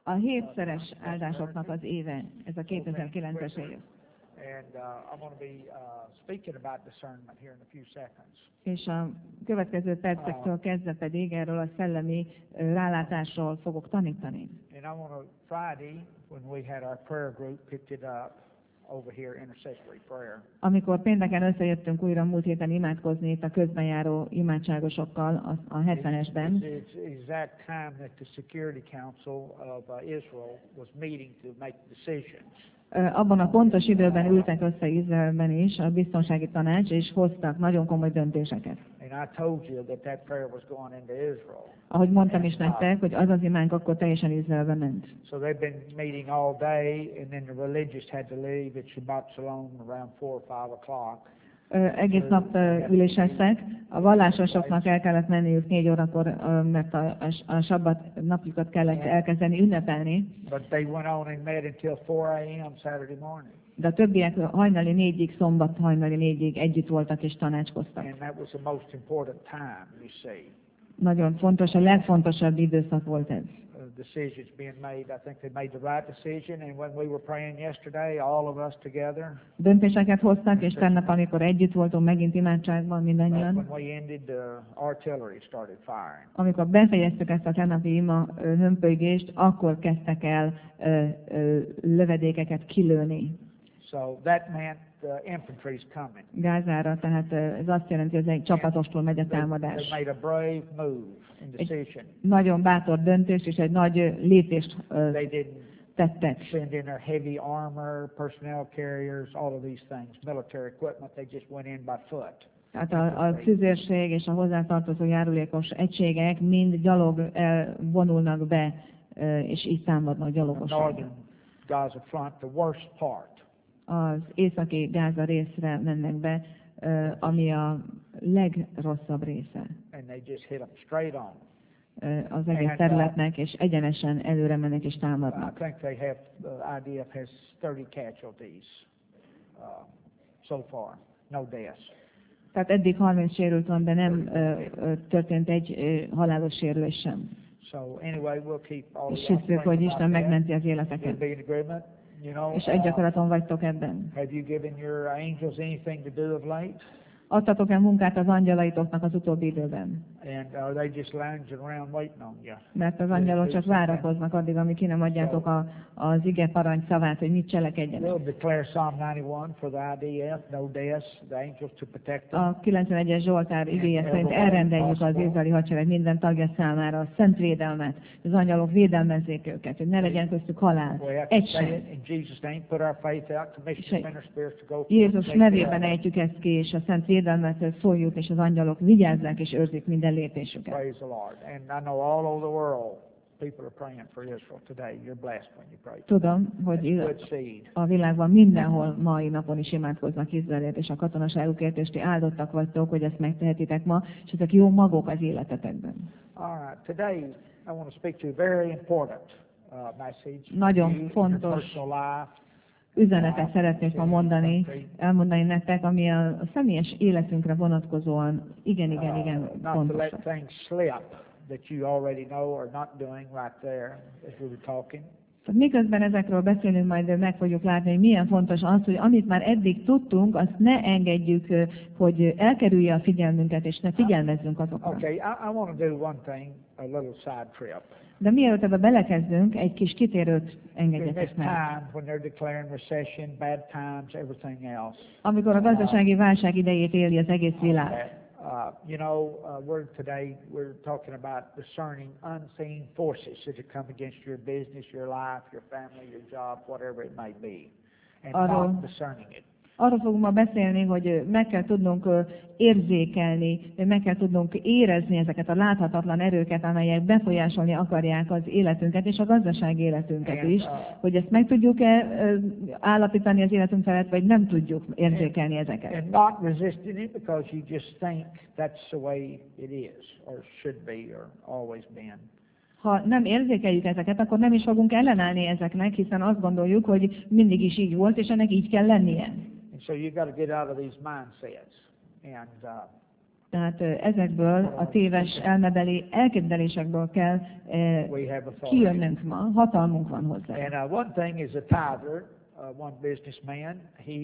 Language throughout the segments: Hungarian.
A 7-szeres áldásoknak az éve, ez a 2009-es év. And I'm going to be speaking about discernment here in a few seconds. És a következő percektől kezdve pedig erről a szellemi rálátásról fogok tanítani. And I want to Friday, when we had our prayer group, picked it up over here, intercessory prayer. Amikor pénteken összejöttünk újra múlt héten imádkozni itt a közben járó imádságosokkal a 70-esben, It's the exact time that the Security Council of Israel was meeting to make decisions. abban a pontos időben ültek össze Izraelben is a biztonsági tanács, és hoztak nagyon komoly döntéseket. And I told you that that prayer was going into Israel. Ahogy mondtam is nektek, hogy az az imánk akkor teljesen Izraelbe ment. So they've been meeting all day, and then the religious had to leave at Shabbat Shalom around 4 or 5 o'clock. Egész nap üléseztek, a vallásosoknak el kellett menniük 4 órakor, mert a sabbat napjukat kellett elkezdeni ünnepelni, But they went on and met until 4 a.m. Saturday morning. de a többiek hajnali 4-ig, szombat hajnali 4-ig együtt voltak és tanácskoztak. And that was the most important time, you see. Nagyon fontos, a legfontosabb időszak volt ez. Decisions being made. I think they made the right decision. And when we were praying yesterday, all of us together, Döntéseket hoztak, és tegnap, amikor együtt voltunk megint imádságban mindannyian, when we ended, the artillery started firing. amikor befejeztük ezt a tegnapi ima hömpölygést, akkor kezdtek el lövedékeket kilőni So that meant the infantry's coming. Gázára, tehát ez azt jelenti, hogy egy csapatostól megy a They támadás. made a brave move in decision. Nagyon bátor döntést és egy nagy lépést They didn't tettek. send in their heavy armor, personnel carriers, all of these things, military equipment. They just went in by foot. Tehát a tüzérség és a hozzátartozó járulékos egységek mind gyalog vonulnak be, és így támadnak The gyalogosan. northern Gaza front, the worst part. Az északi Gáza részre mennek be, ami a legrosszabb része And they just hit them straight on. Az egész területnek, és egyenesen előre mennek és I támadnak. think they have, the IDF has 30 casualties so far, no deaths. Tehát eddig 30 sérült van, de nem történt egy halálos sérülés sem. So anyway, we'll keep all És of hiszük, hogy Isten megmenti az életeket. be in agreement. You know, És egy akaraton vagytok ebben. have you given your angels anything to do of late? Adtatok-e munkát az angyalaitoknak az utóbbi időben? And are they just lounging around waiting on you? Mert az angyalok csak várakoznak addig, amíg ki nem adjátok az ige parancs szavát, hogy mit cselekedjenek. We'll declare Psalm 91 for the IDF, no deaths, the angels to protect them. A 91-es Zsoltár igéje szerint elrendeljük az izraeli hadsereg minden tagja számára a szent védelmet, az angyalok védelmezzék őket, hogy ne legyen köztük halál. We have to Egy say sem. it in Jesus' name, put our faith out, commission the ministers to go. Jézus nevében ejtjük ezt ki, és a szent védelmet szóljuk, és az angyalok vigyázzák és őrzik minden lépésüket. Praise the Lord. And I know all over the world, people are praying for Israel today. You're blessed when you pray. Tudom, It's hogy good seed. a világban mindenhol mai napon is imádkoznak Izraelért és a katonaságukért, és ti áldottak vagytok, hogy ezt megtehetitek ma, és ezek jó magok az életetekben. All right. Today, I want to speak to you a very important message. Nagyon You, your fontos personal life. Üzenetet szeretnék ma elmondani nektek, ami a személyes életünkre vonatkozóan igen Not to fontos. let things slip that you already know or not doing right there as we were talking. Miközben ezekről beszélünk, majd meg fogjuk látni, hogy milyen fontos az, hogy amit már eddig tudtunk, azt ne engedjük, hogy elkerülje a figyelmünket, és ne figyelmezzünk azokra. Okay, I want to do one thing, a little side trip. De mielőtt ebbe belekezdünk, egy kis kitérőt In this engedjetek meg. time when they're declaring recession, bad times, everything else. Amikor a gazdasági válság idejét éli az egész világ. You know, we're talking about discerning unseen forces that have come against your business, your life, your family, your job, whatever it may be, and not discerning it. Arról fogunk ma beszélni, hogy meg kell tudnunk érzékelni, meg kell tudnunk érezni ezeket a láthatatlan erőket, amelyek befolyásolni akarják az életünket és a gazdasági életünket is, hogy ezt meg tudjuk-e állapítani az életünk felett, vagy nem tudjuk érzékelni ezeket. And not resisting it because you just think that's the way it is, or should be, or always been. Ha nem érzékeljük ezeket, akkor nem is fogunk ellenállni ezeknek, hiszen azt gondoljuk, hogy mindig is így volt, és ennek így kell lennie. And so you got to get out of these mindsets. And Tehát ezekből a téves elmebeli elképzelésekből kell kijönnünk ma, hatalmunk van hozzá. And one thing is a tither, one businessman,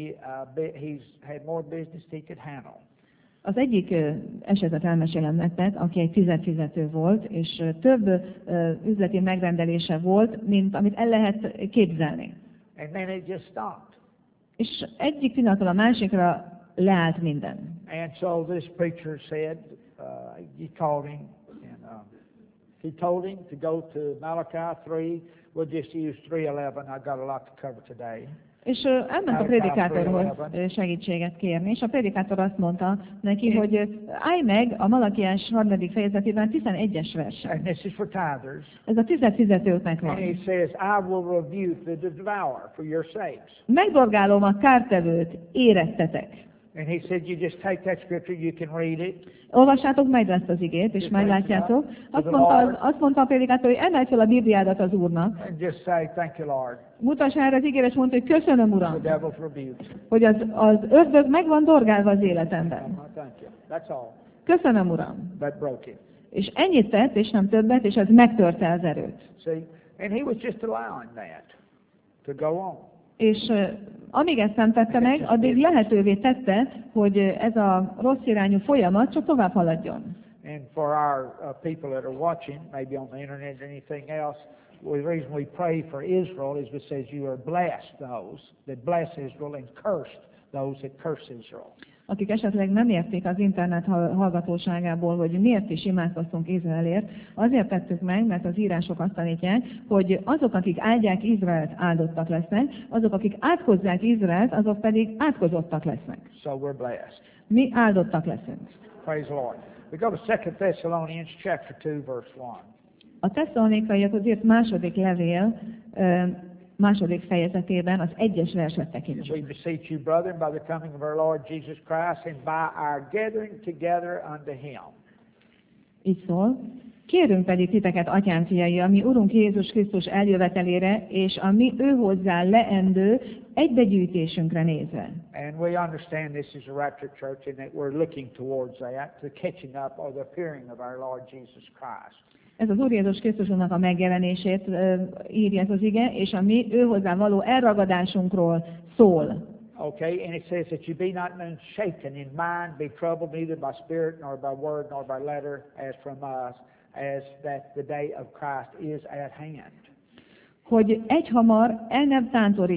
he's had more business he could handle. Az egyik esetet elmesélem nektek, aki egy fizető volt, és több üzleti megrendelése volt, mint amit el lehet képzelni. And then it just stopped. És egyik pillanatról a másikra leállt minden. And so this preacher said, he called him, and he told him to go to Malachi 3. We'll just use 3:11. I got a lot to cover today. És elment a prédikátorhoz segítséget kérni, és a prédikátor azt mondta neki, hogy állj meg a Malakiás 3. fejezetében 11-es versen. And this is for tithers. Ez a fizetőknek van. And he says, I will rebuke the devourer for your sakes. Megdorgálom a kártevőt, érettetek. And he said, you just take that scripture, you can read it. Olvassátok meg ezt az igét, és meglátjátok. Azt mondta a prédikátor, hogy emelj fel a Bibliádat az Úrnak. And just say, thank you, Lord. Mutass rá az igére, és mondta, hogy köszönöm, Uram, The devil's rebuked. hogy az ördög meg van dorgálva az életemben. Thank you. That's all. Köszönöm, Uram. That broke it. És ennyit tett, és nem többet, és ez megtörte az erőt. See? And he was just allowing that to go on. És amíg ezt nem tette meg, addig lehetővé tette, hogy ez a rossz irányú folyamat csak tovább haladjon. And for our people that are watching, maybe on the internet or anything else, the reason we pray for Israel is because you are blessed those that bless Israel and cursed those that curse Israel. Akik esetleg nem érték az internet hallgatóságából, hogy miért is imádkoztunk Izraelért, azért tettük meg, mert az írások azt tanítják, hogy azok, akik áldják Izraelt, áldottak lesznek, azok, akik átkozzák Izraelt, azok pedig átkozottak lesznek. So we're blessed. Mi áldottak leszünk. Praise the Lord. We go to 2 Thessalonians chapter 2, verse 1. A Tesszalonikaiakhoz írt második levél, második fejezetében az 1-es verset tekintjük. We beseech you, brethren, by the coming of our Lord Jesus Christ and by our gathering together unto Him. Így szól. Kérünk pedig titeket, atyám fiai, a mi Urunk Jézus Krisztus eljövetelére, és a mi őhozzá leendő egybegyűjtésünkre nézve. And we understand this is a rapture church and that we're looking towards that, the catching up or the appearing of our Lord Jesus Christ. Ez az Úr Jézus Krisztusnak a megjelenését írja ez az ige, és a mi őhozzá való elragadásunkról szól. Okay, and it says that you be not shaken in mind, be troubled neither by spirit, nor by word, nor by letter, as from us, as that the day of Christ is at hand. Hogy egyhamar el ne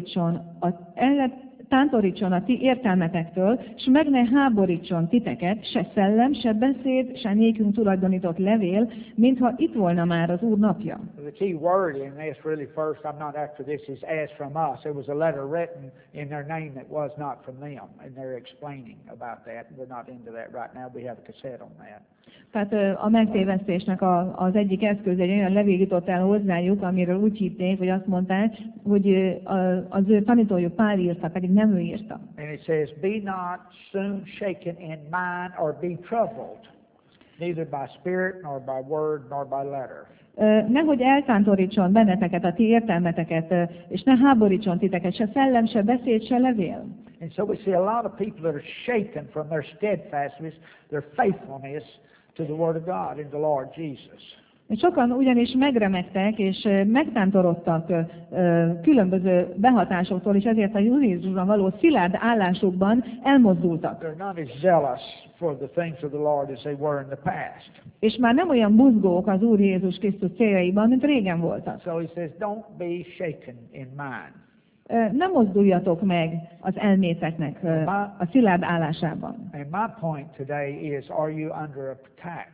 tántorítson a ti értelmetektől, s meg ne háborítson titeket, se szellem, se beszéd, se nékünk tulajdonított levél, mintha itt volna már az Úr napja. The key word in this really first, I'm not after this, is as from us. There was a letter written in their name that was not from them, and they're explaining about that. We're not into that right now. We have a cassette on that. Tehát a megtévesztésnek az egyik eszköz egy olyan levél jutott el hozzájuk, amiről úgy hitték, hogy azt mondták, hogy az ő tanítójuk Pál írta, pedig nem ő írta. And it says, be not soon shaken in mind or be troubled, neither by spirit, nor by word, nor by letter. Nehogy eltántorítson benneteket, a ti értelmeteket, és ne háborítson titeket, se szellem, se beszéd, se levél. And so we see a lot of people that are shaken from their steadfastness, their faithfulness to the Word of God and the Lord Jesus. Sokan ugyanis megremegtek és megtántorodtak különböző behatásoktól, és ezért a Úr Jézusban való szilárd állásukban elmozdultak. They're not as zealous for the things of the Lord as they were in the past. És már nem olyan buzgók az Úr Jézus Krisztus céljaiban, mint régen voltak. So he says, don't be shaken in mind. Nem mozduljatok meg az elméteknek a szilárd állásában. And my point today is, are you under attack?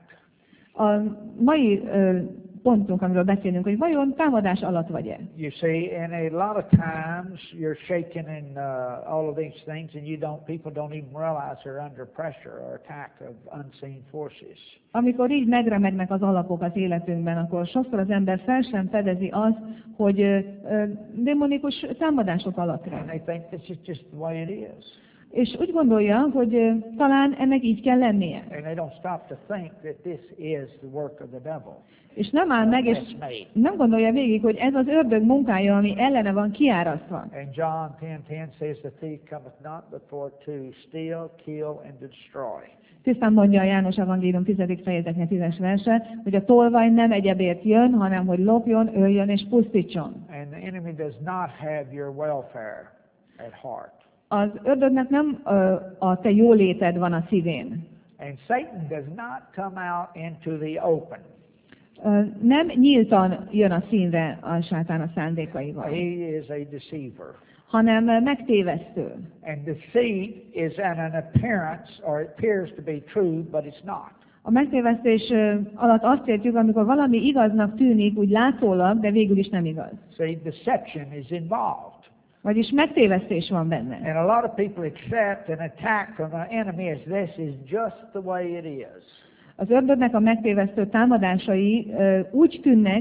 A mai pontunk, amiről beszélünk, hogy vajon támadás alatt vagy-e? You see, and a lot of times you're shaken in all of these things, and people don't even realize they're under pressure or attack of unseen forces. Amikor így megremegnek az alapok az életünkben, akkor sokszor az ember fel sem fedezi azt, hogy démonikus támadások alatt van. And they think this is just the way it is. És úgy gondolja, hogy talán ennek így kell lennie. And they don't stop to think that this is the work of the devil. És nem áll meg, és nem gondolja végig, hogy ez az ördög munkája, ami ellene van kiárasztva. And John 10:10 says the thief cometh not before to steal, kill and destroy. Tisztán mondja a János Evangélium 10. fejezetnek 10. verse, hogy a tolvaj nem egyebért jön, hanem hogy lopjon, öljön és pusztítson. And the enemy does not have your welfare at heart. Az ördögnek nem a te jóléted van a szívén. And Satan does not come out into the open. Nem nyíltan jön a színre a sátán a szándékaival, He is a deceiver. hanem megtévesztő. And deceit is an appearance, or it appears to be true, but it's not. A megtévesztés alatt azt értjük, amikor valami igaznak tűnik, úgy látszólag, de végül is nem igaz. See, deception is involved. Vagyis megtévesztés van benne. And a lot of people accept an attack from the enemy as this is just the way it is. Az ördögnek a megtévesztő támadásai úgy tűnnek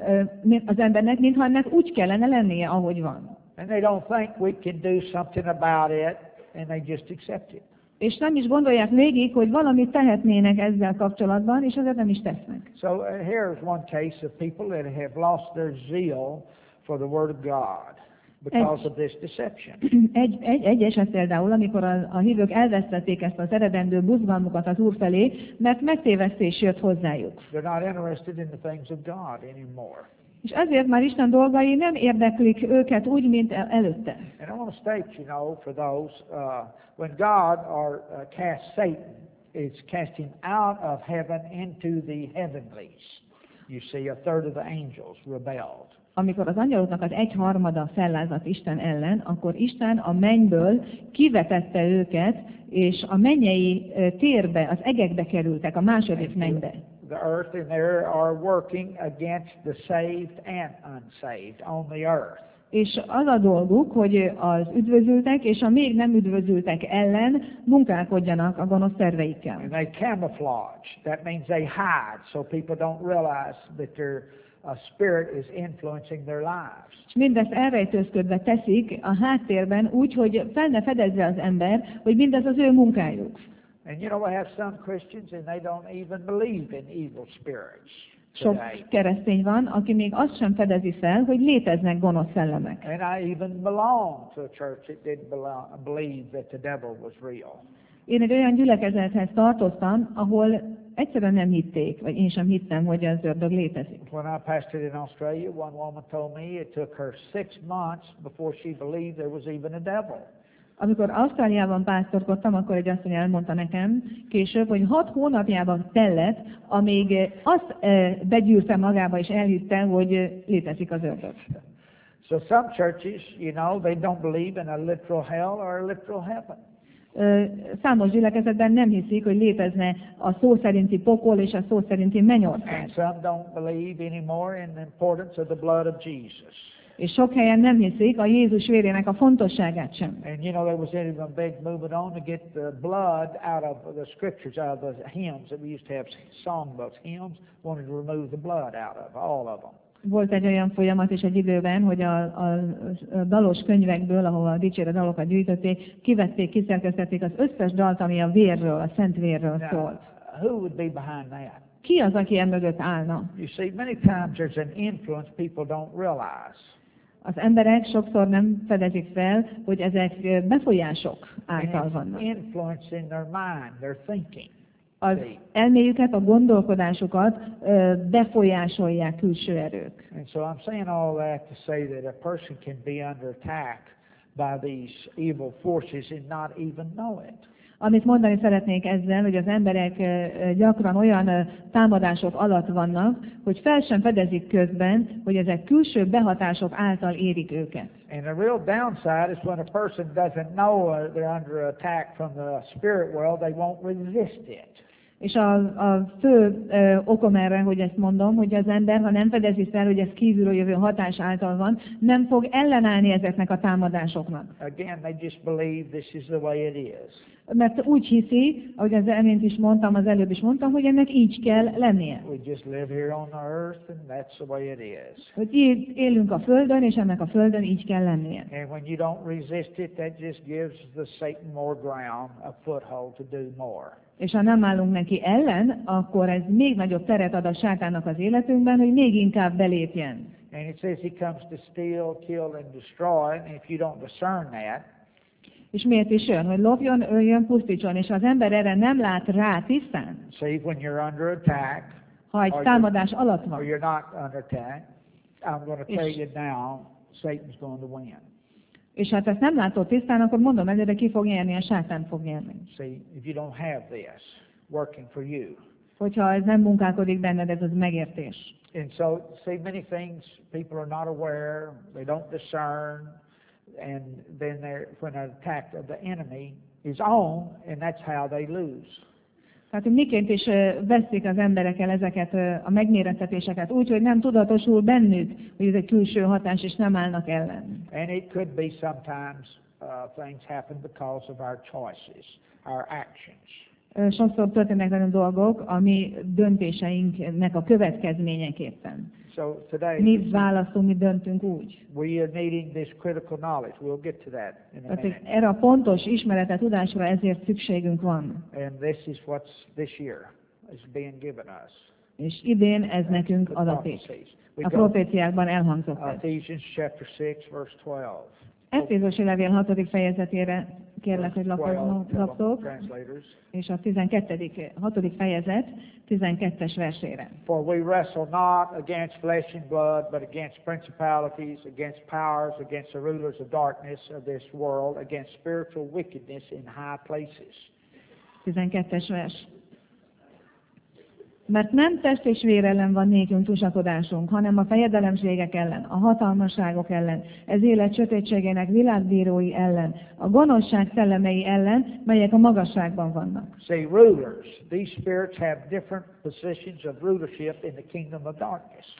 az embernek, mintha ennek úgy kellene lennie, ahogy van. And they don't think we can do something about it, and they just accept it. És nem is gondolják végig, hogy valamit tehetnének ezzel kapcsolatban, és ezért nem is tesznek. So here's one case of people that have lost their zeal for the Word of God because of this deception. Egy eset például, amikor a hívők elvesztették ezt az eredendő buzgalmukat az Úr felé, mert megtévesztés jött hozzájuk. They're not interested in the things of God anymore. És ezért már Isten dolgai nem érdeklik őket úgy, mint előtte. And I want to state, you know, for those, when God casts Satan, it's cast him out of heaven into the heavenlies. You see, a third of the angels rebelled. Amikor az angyaloknak az 1/3 fellázadt Isten ellen, akkor Isten a mennyből kivetette őket, és a mennyei térbe, az egekbe kerültek, a második mennybe. The earth and there are working against the saved and unsaved on the earth. És az a dolguk, hogy az üdvözültek és a még nem üdvözültek ellen munkálkodjanak a gonosz terveikkel. And they camouflage. That means they hide, so people don't realize that their spirit is influencing their lives. És mindezt elrejtőzködve teszik a háttérben úgy, hogy fel ne fedezze az ember, hogy mindez az ő munkájuk. And you know, we have some Christians and they don't even believe in evil spirits. Sok keresztény van, aki még azt sem fedezi fel, hogy léteznek gonosz szellemek. And I even belong to a church that didn't believe that the devil was real. Én egy olyan gyülekezethez tartoztam, ahol egyszerűen nem hitték, vagy én sem hittem, hogy az ördög létezik. When I pastored in Australia, one woman told me it took her 6 months before she believed there was even a devil. Amikor Ausztráliában pásztorkodtam, akkor egy asszony elmondta nekem később, hogy 6 hónapjában tellett, amíg azt begyűrte magába és elhitte, hogy létezik az ördög. So some churches, you know, they don't believe in a literal hell or a literal heaven. Számos gyülekezetben nem hiszik, hogy létezne a szó szerinti pokol és a szó szerinti mennyország. And some don't believe anymore in the importance of the blood of Jesus. És sok helyen nem hiszik a Jézus vérének a fontosságát sem. And you know, there was even a big movement on to get the blood out of the scriptures, out of the hymns that we used to have songbooks. Hymns wanted to remove the blood out of all of them. Volt egy olyan folyamat is egy időben, hogy a dalos könyvekből, ahol a dicsérő dalokat gyűjtötték, kivették, kiszerkesztették az összes dalt, ami a vérről, a szent vérről szólt. Who would be behind that? Ki az, aki emögött állna? You see, many times there's an influence people don't realize. Az emberek sokszor nem fedezik fel, hogy ezek befolyások által vannak. Influence in their mind, their thinking. Az elméjüket, a gondolkodásukat befolyásolják külső erők. And so I'm saying all that to say that a person can be under attack by these evil forces and not even know it. Amit mondani szeretnék ezzel, hogy az emberek gyakran olyan támadások alatt vannak, hogy fel sem fedezik közben, hogy ezek külső behatások által érik őket. And the real downside is when a person doesn't know they're under attack from the spirit world, they won't resist it. És a fő okom erre, hogy ezt mondom, hogy az ember, ha nem fedezi fel, hogy ez kívülről jövő hatás által van, nem fog ellenállni ezeknek a támadásoknak. Again, they just believe this is the way it is. Mert úgy hiszi, ahogy az előbb is mondtam, hogy ennek így kell lennie. We just live here on the earth and that's the way it is. Hogy így élünk a Földön, és ennek a Földön így kell lennie. And when you don't resist it, that just gives the Satan more ground, a foothold to do more. És ha nem állunk neki ellen, akkor ez még nagyobb teret ad a sátánnak az életünkben, hogy még inkább belépjen. And it says he comes to steal, kill, and destroy, and if you don't discern that, És miért is jön? Hogy lopjon, öljön, pusztítson, és az ember erre nem lát rá tisztán. See, when you're under attack, Ha egy támadás alatt or van, you're not under attack, I'm going to tell you now, Satan's going to win. és hát ezt nem látod tisztán, akkor mondom előre, ki fog nyerni, a sátán fog nyerni. See, if you don't have this working for you. Hogyha ez nem munkálkodik benned, ez az megértés. And so, see, many things people are not aware, they don't discern, and then when an attack of the enemy is on, and that's how they lose. Tehát, hogy miként is veszik az emberek el ezeket a megmérettetéseket úgy, hogy nem tudatosul bennük, hogy ez egy külső hatás, és nem állnak ellen. And it could be sometimes things happen because of our choices, our actions. Sokszor történnek velünk dolgok a mi döntéseinknek a következményeképpen. So today, Mi választunk, mi döntünk úgy. we are needing this critical knowledge. We'll get to that in a Tehát, hogy minute. erre a pontos ismeretet, tudásra ezért szükségünk van. And this is what's this year is being given us. És idén ez nekünk The adatik. prophecies. We A go proféciákban elhangzott ez. Ephesians chapter 6, verse 12. Efézusi levél 6. fejezetére kérlek, hogy 12, laptok, translators. és a 6. fejezet 12-es versére. For we wrestle not against flesh and blood, but against principalities, against powers, against the rulers of darkness of this world, against spiritual wickedness in high places. 12-es vers. Mert nem test és vér ellen van nékünk tusakodásunk, hanem a fejedelemségek ellen, a hatalmasságok ellen, ez élet sötétségének világbírói ellen, a gonoszság szellemei ellen, melyek a magasságban vannak. See, rulers, these spirits have different positions of rulership in the kingdom of darkness.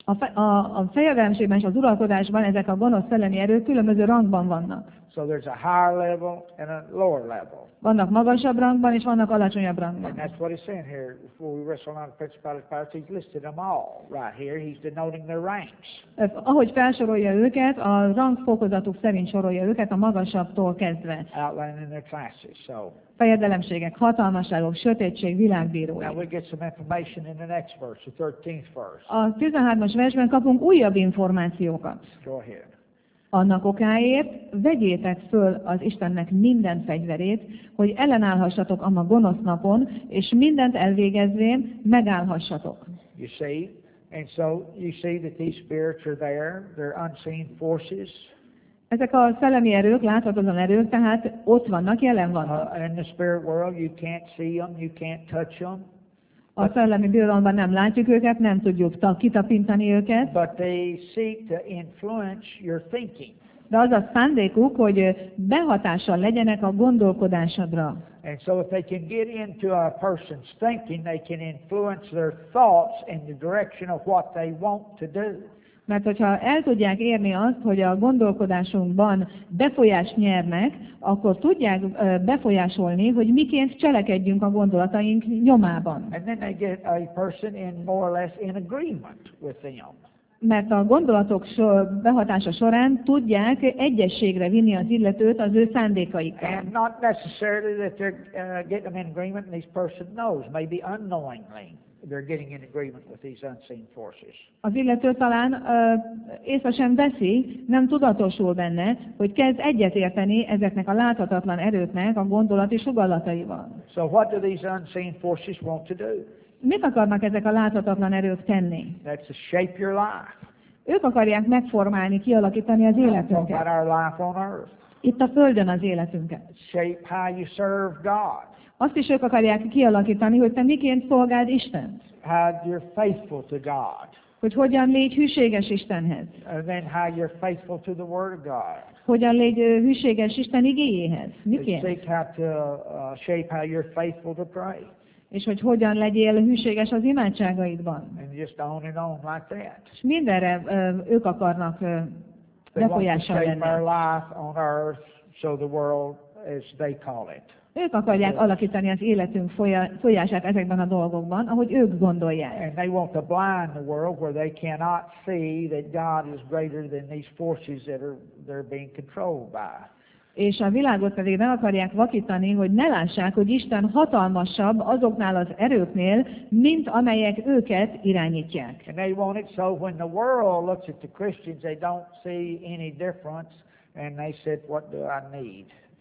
A fejedelemségben és az uralkodásban ezek a gonosz szellemi erők különböző rangban vannak. So there's a higher level and a lower level. Vannak magasabb rangban, és vannak alacsonyabb And rangban. that's what he's saying here. Before we wrestle not with principalities, powers, he's listed them all right here. He's denoting their ranks. Ahogy felsorolja őket, a rangfokozatuk szerint sorolja őket a magasabbtól kezdve. Outlining their classes. So Fejedelemségek, hatalmasságok, sötétség, világbírói. now we get some information in the next verse, the 13th verse. A 13-as versben kapunk újabb információkat. Go ahead. Annak okáért vegyétek föl az Istennek minden fegyverét, hogy ellenállhassatok a ma gonosz napon, és mindent elvégezvén megállhassatok. You see? And so you see that these spirits are there. They're unseen forces. Ezek a szellemi erők, láthatatlan erők, tehát ott vannak, jelen vannak. In the spirit world, you can't see them, you can't touch them, A szellemi birodalomban nem látjuk őket, nem tudjuk kitapintani őket, but they seek to influence your thinking. de az a szándékuk, hogy behatással legyenek a gondolkodásodra. And so if they can get into a person's thinking, they can influence their thoughts in the direction of what they want to do. Mert hogyha el tudják érni azt, hogy a gondolkodásunkban befolyást nyernek, akkor tudják befolyásolni, hogy miként cselekedjünk a gondolataink nyomában. And then they get a person in more or less in agreement with them. Mert a gondolatok behatása során tudják egyességre vinni az illetőt az ő szándékaikkal. And not necessarily that they're getting them in agreement and this person knows, maybe unknowingly. They're getting in agreement with these unseen forces. Az illető talán észre sem veszi, nem tudatosul benne, hogy kezd egyetérteni ezeknek a láthatatlan erőknek a gondolati sugallataival. So what do these unseen forces want to do? Mit akarnak ezek a láthatatlan erők tenni? That's to shape your life. Ők akarják megformálni, kialakítani az Talk életünket. about our life on earth. Itt a Földön az életünket. Shape how you serve God. Azt is ők akarják kialakítani, hogy te miként szolgáld Istent. How you're faithful to God. Hogy hogyan légy hűséges Istenhez. And then how you're faithful to the Word of God. Hogyan légy hűséges Isten igéjéhez. And Miként? seek how to shape how you're faithful to pray. És hogy hogyan legyél hűséges az imádságaidban. And just on and on like that. És mindenre ők akarnak They want to befolyással shape our lenni. life on earth so the world, as they call it. Ők akarják alakítani az életünk folyását ezekben a dolgokban, ahogy ők gondolják. And they want to blind the world where they cannot see that God is greater than these forces that they're being controlled by. És a világot pedig meg akarják vakítani, hogy ne lássák, hogy Isten hatalmasabb azoknál az erőknél, mint amelyek őket irányítják. And they want it so when the world looks at the Christians, they don't see any difference, and they said, what do I need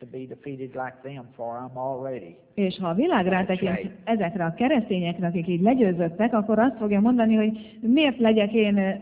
to be defeated like them, for I'm already. És ha a világ rátekint ezekre a keresztényekre, akik így legyőzöttek, akkor azt fogja mondani, hogy miért legyek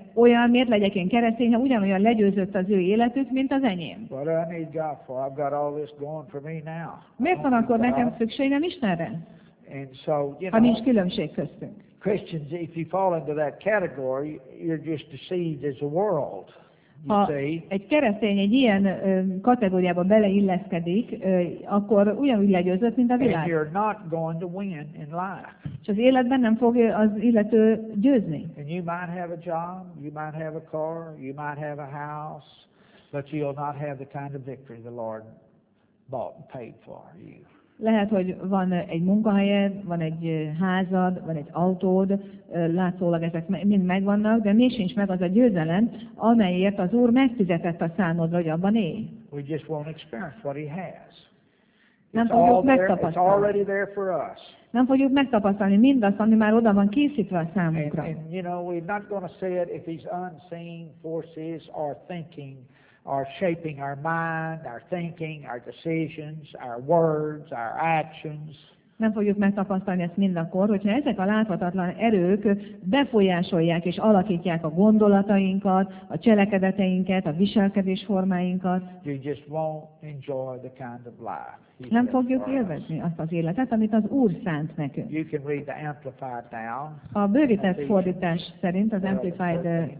én keresztény, ha ugyanolyan legyőzött az ő életük, mint az enyém. What do I need God for? I've got all this going for me now. Miért van akkor nekem szükségem Istenre? And so, ha nincs különbség köztünk. Christians, if you fall into that category, you're just deceived as a world. Ha egy keresztény egy ilyen kategóriába beleilleszkedik, akkor ugyanúgy legyőzött, mint a világ. And you're not going to win in life. És az életben nem fog az illető győzni. And you might have a job, you might have a car, you might have a house, but you'll not have the kind of victory the Lord bought and paid for you. Lehet, hogy van egy munkahelyed, van egy házad, van egy autód, látszólag ezek mind megvannak, de még sincs meg az a győzelem, amelyért az Úr megfizetett a számodra, hogy abban élj. We just won't experience what He has. Nem fogjuk megtapasztalni. Nem fogjuk megtapasztalni mindazt, ami már oda van készítve a számunkra. And you know, we're not going to see it if these unseen forces are thinking, are shaping our mind, our thinking, our decisions, our words, our actions. Nem fogjuk megtapasztalni ezt mindakor, hogyha ezek a láthatatlan erők befolyásolják és alakítják a gondolatainkat, a cselekedeteinket, a viselkedésformáinkat. You just won't enjoy the kind of life. Nem fogjuk élvezni azt az életet, amit az Úr szánt nekünk. You can read the Amplified now. A bővített fordítás szerint, az Amplified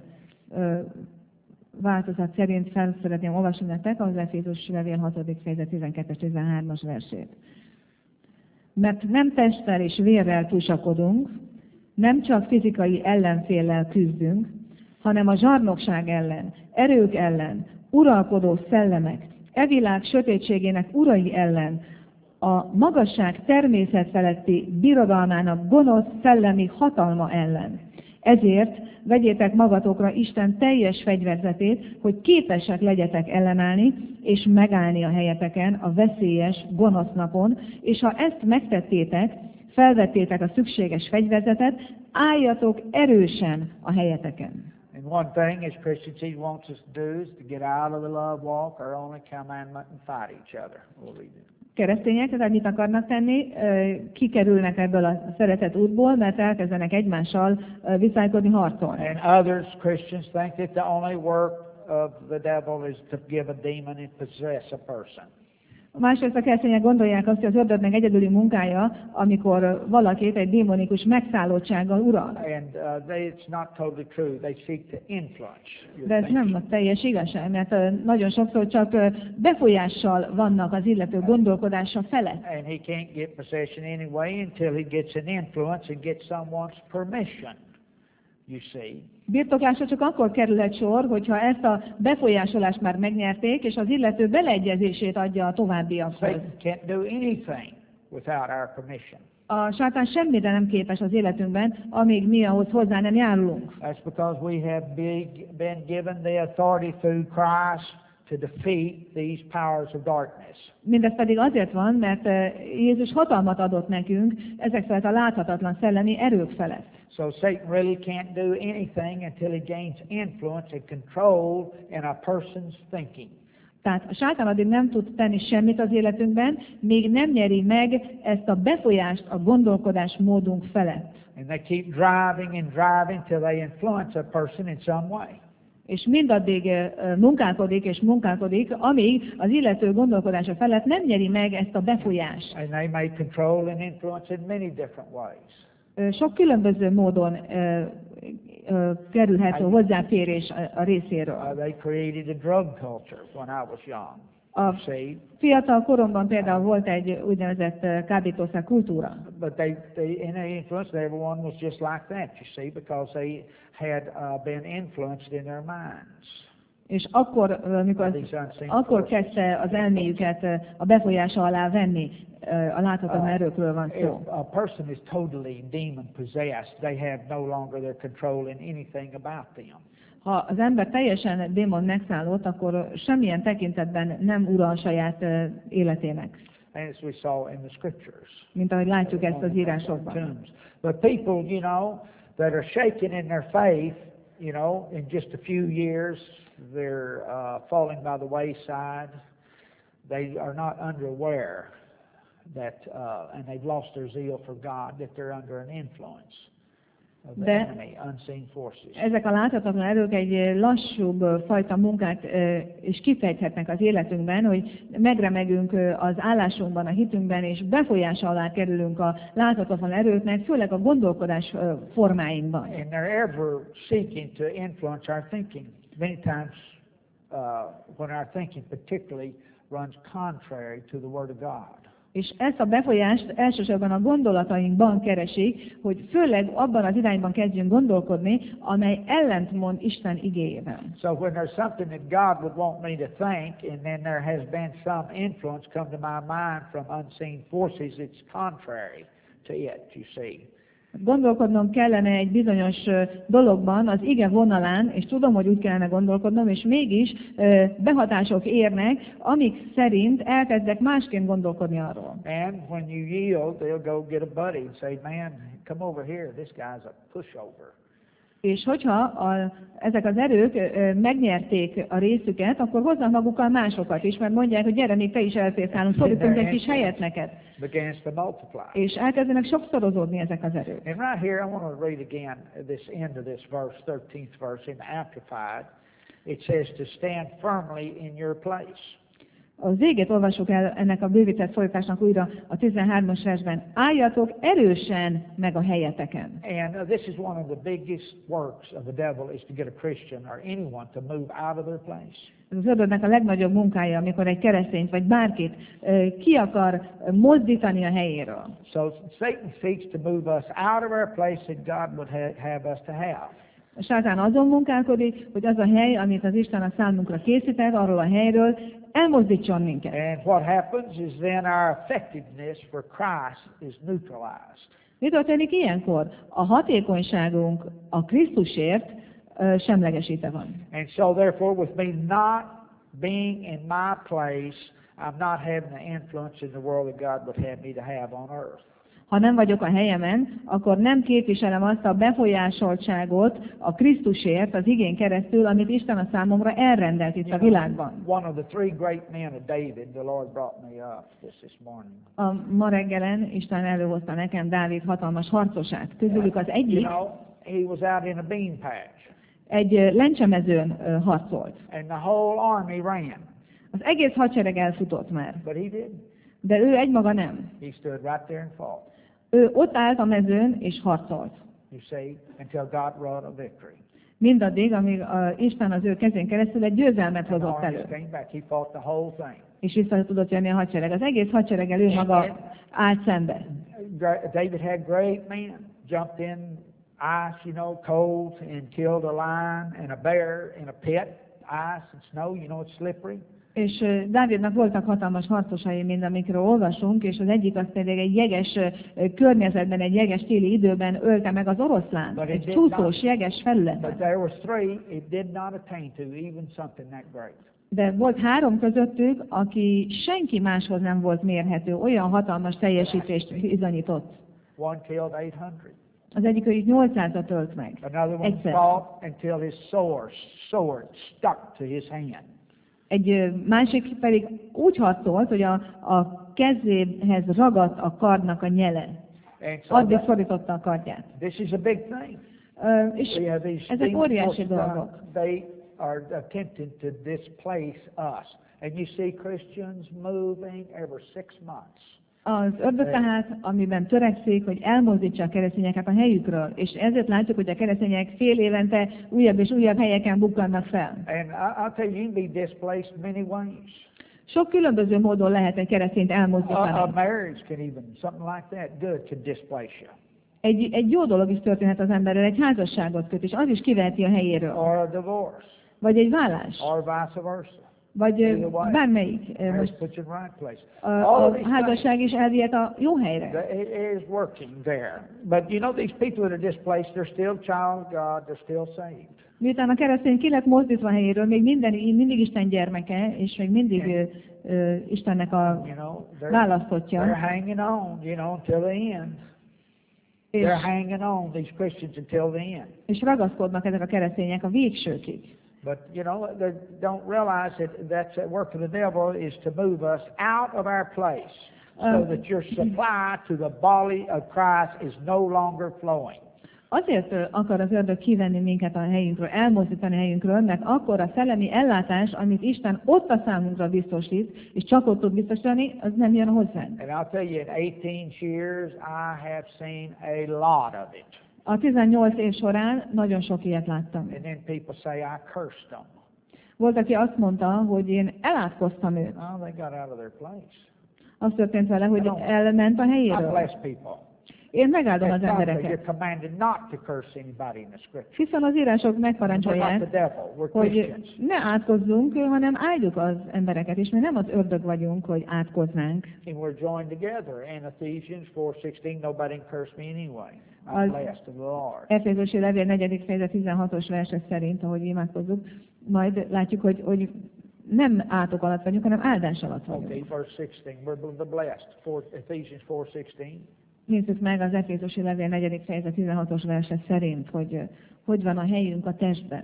változat szerint fel szeretném olvasni nektek az Efézus levél 6. fejezet 12-13-as versét. Mert nem testtel és vérrel tusakodunk, nem csak fizikai ellenféllel küzdünk, hanem a zsarnokság ellen, erők ellen, uralkodó szellemek, e világ sötétségének urai ellen, a magasság természet feletti birodalmának gonosz szellemi hatalma ellen. Ezért vegyétek magatokra Isten teljes fegyverzetét, hogy képesek legyetek ellenállni, és megállni a helyeteken a veszélyes, gonosz napon, és ha ezt megtettétek, felvettétek a szükséges fegyverzetet, álljatok erősen a helyeteken. And one thing as Christians He wants us to do is to get out of the love walk, our only commandment, and fight each other. We'll read it. Keresztények, tehát mit akarnak tenni? Kikerülnek ebből a szeretet útból, mert elkezdenek egymással viszálykodni, harcolni. And others, Christians, think that the only work of the devil is to give a demon and possess a person. Másrészt a keresztények gondolják azt, hogy az ördögnek egyedüli munkája, amikor valakit egy démonikus megszállottsággal ural. And it's not totally true. They seek to influence. De ez nem a teljes igazság, mert nagyon sokszor csak befolyással vannak az illető gondolkodása felett. And he can't get possession anyway until he gets an influence and gets someone's permission. You see. Birtoklásra csak akkor kerülhet sor, hogyha ezt a befolyásolást már megnyerték, és az illető beleegyezését adja a továbbiakhoz. Satan can't do anything without our permission. A sátán semmire nem képes az életünkben, amíg mi ahhoz hozzá nem járulunk. That's because we have been given the authority through Christ to defeat these powers of darkness. Mindez pedig azért van, mert Jézus hatalmat adott nekünk ezek felett a láthatatlan szellemi erők felett. So Satan really can't do anything until he gains influence and control in a person's thinking. Tehát a sátán addig nem tud tenni semmit az életünkben, még nem nyeri meg ezt a befolyást a gondolkodás módunk felett. And they keep driving and driving till they influence a person in some way. És mindaddig munkálkodik és munkálkodik, amíg az illető gondolkodása felett nem nyeri meg ezt a befolyást. And they may control and influence in many different ways. Sok különböző módon kerülhet a hozzáférés a részéről. They created a drug culture when I was young. A fiatal koromban például volt egy úgynevezett kábítószer kultúra. But in their influence, everyone was just like that, you see, because they had been influenced in their minds. És akkor kezdte az elméjüket a befolyása alá venni, a láthatatlan erőkről van szó. If a person is totally demon possessed, they have no longer their control in anything about them. Ha az ember teljesen démon megszállott, akkor semmilyen tekintetben nem ural saját életének. As we saw in the scriptures. Mint ahogy látjuk ezt az írásokban. But people, you know, that are shaken in their faith, you know, in just a few years, they're falling by the wayside. they are not unaware that, and they've lost their zeal for God, that they're under an influence of the enemy, unseen forces. Ezek a láthatatlan erők egy lassúbb fajta munkát is kifejthetnek az életünkben, hogy megremegünk az állásunkban, a hitünkben, és befolyás alá kerülünk a láthatatlan erőknek, főleg a gondolkodás formáinkban. And they're ever seeking to influence our thinking. Many times, when our thinking particularly runs contrary to the Word of God. És ezt a befolyást elsősorban a gondolatainkban keresik, hogy főleg abban az irányban kezdjünk gondolkodni, amely ellentmond Isten igéjében. So when there's something that God would want me to think, and then there has been some influence come to my mind from unseen forces, it's contrary to it, you see. Gondolkodnom kellene egy bizonyos dologban, az ige vonalán, és tudom, hogy úgy kellene gondolkodnom, és mégis behatások érnek, amik szerint elkezdek másként gondolkodni arról. And when you yield, they'll go get a buddy and say, man, come over here, this guy's a pushover. És hogyha ezek az erők megnyerték a részüket, akkor hoznak magukkal másokat is, mert mondják, hogy gyere, még te is elférsz nálunk, szorítunk egy kis helyet neked. És elkezdenek sokszorozódni ezek az erők. And right here, I want to read again this end of this verse, 13th verse in the Amplified. It says to stand firmly in your place. Az végét olvassuk el ennek a bővített fordításnak újra a 13-as versben. Álljatok erősen meg a helyeteken. And this is one of the biggest works of the devil, is to get a Christian or anyone to move out of their place. Ez az ördögnek a legnagyobb munkája, amikor egy keresztényt vagy bárkit ki akar mozdítani a helyéről. So Satan seeks to move us out of our place that God would have us to have. A sátán azon munkálkodik, hogy az a hely, amit az Isten a számunkra készített, arról a helyről elmozdítson minket. And what happens is then our effectiveness for Christ is neutralized. Mi történik ilyenkor? A hatékonyságunk a Krisztusért semlegesítve van. And so therefore, with me not being in my place, I'm not having the influence in the world that God would have me to have on earth. Ha nem vagyok a helyemen, akkor nem képviselem azt a befolyásoltságot a Krisztusért, az igén keresztül, amit Isten a számomra elrendelt itt a világban. One of the three great men of David, the Lord brought me up this morning. Ma reggelen Isten előhozta nekem Dávid hatalmas harcosát. Közülük az egyik, he was out in a bean patch. Egy lencsemezőn harcolt. And the whole army ran. Az egész hadsereg elfutott már. But he didn't. De ő egymaga nem. He stood right there and fought. Ő ott állt a mezőn és harcolt. You see, until God brought a victory. Mindaddig, amíg Isten az ő kezén keresztül egy győzelmet hozott elő. He fought the whole thing. És vissza tudott jönni a hadsereg. Az egész hadsereg elő maga állt szembe. David had great men, jumped in ice, cold, and killed a lion and a bear in a pit, ice and snow, it's slippery. És Dávidnak voltak hatalmas harcosai, mint amikről olvasunk, és az egyik az pedig egy jeges környezetben, egy jeges téli időben ölte meg az oroszlánt, egy csúszós, jeges felületen. De volt három közöttük, aki senki máshoz nem volt mérhető, olyan hatalmas teljesítést bizonyított. Az egyik őjük 800-at ölt meg. Egyszer. Egy másik pedig úgy harcolt, hogy a kezéhez ragadt a kardnak a nyele. Addig szorította a kardját. És ezek óriási dolgok. They are attempting to displace us. And you see Christians moving every 6 months. Az ördög tehát, amiben törekszik, hogy elmozdítsa a keresztényeket a helyükről, és ezért látjuk, hogy a keresztények fél évente újabb és újabb helyeken bukkannak fel. Sok különböző módon lehet egy keresztényt elmozdítani. Egy jó dolog is történhet az emberrel, egy házasságot köt, és az is kiveheti a helyéről. Vagy egy vállás. Vagy bármelyik. A házasság is elvihet a jó helyre. Miután a keresztény ki lett mozdítva a helyéről, még mindig Isten gyermeke, és még mindig Istennek a választottja. És ragaszkodnak ezek a keresztények a végsőkig. But, you know, they don't realize that that's the work of the devil is to move us out of our place so that your supply to the body of Christ is no longer flowing. Azért akar az ördög kivenni minket a helyünkről, elmozdítani a helyünkről, mert akkor a szellemi ellátás, amit Isten ott a számunkra biztosít, és csak ott tud biztosítani, az nem jön hozzánk. And I'll tell you, in 18 years, I have seen a lot of it. A 18 év során nagyon sok ilyet láttam. And then people say, I cursed them. Volt, aki azt mondta, hogy én elátkoztam őt. Oh, they got out of their place. Az történt vele, hogy elment a I helyéről. bless people. Én megáldom az You're embereket. commanded not to curse anybody in the Scripture. Hiszen az írások We're not the megparancsolják, devil. We're hogy Christians. ne átkozzunk, hanem áldjuk az embereket, és mi nem az ördög vagyunk, hogy átkoznánk. And we're joined together. In Ephesians 4:16, nobody can curse me anyway. I'm Az blessed of the Lord. Efézusi levél 4. fejezet 16-os verse szerint, ahogy imádkozzuk, majd látjuk, hogy nem átok alatt vagyunk, hanem áldás alatt vagyunk. Okay, verse 16. We're the blessed. Ephesians 4:16. Nézzük meg az Efézusi levél 4. fejezet 16-os verse szerint, hogy van a helyünk a testben.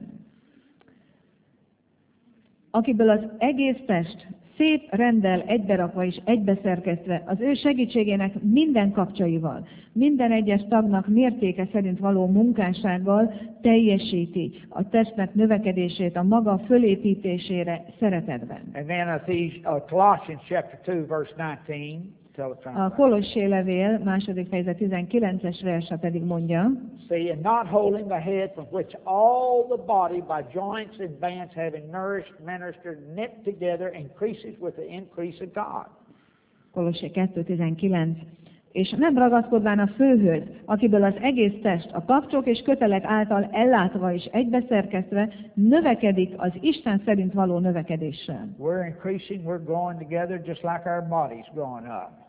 Akiből az egész test szép renddel egyberakva és egybeszerkesztve, az ő segítségének minden kapcsaival, minden egyes tagnak mértéke szerint való munkássággal teljesíti a testnek növekedését a maga fölépítésére szeretetben. And then Colossians chapter 2, verse 19. A Kolossé levél 2. fejezet 19-es verse pedig mondja, See, and not holding the head from which all the body by joints and bands having nourished, ministered, knit together, increases with the increase of God. Kolossé 2.19. És nem ragaszkodván a főhöz, akiből az egész test a kapcsok és kötelek által ellátva és egybeszerkesztve növekedik az Isten szerint való növekedéssel. We're increasing, we're growing together just like our body's growing up.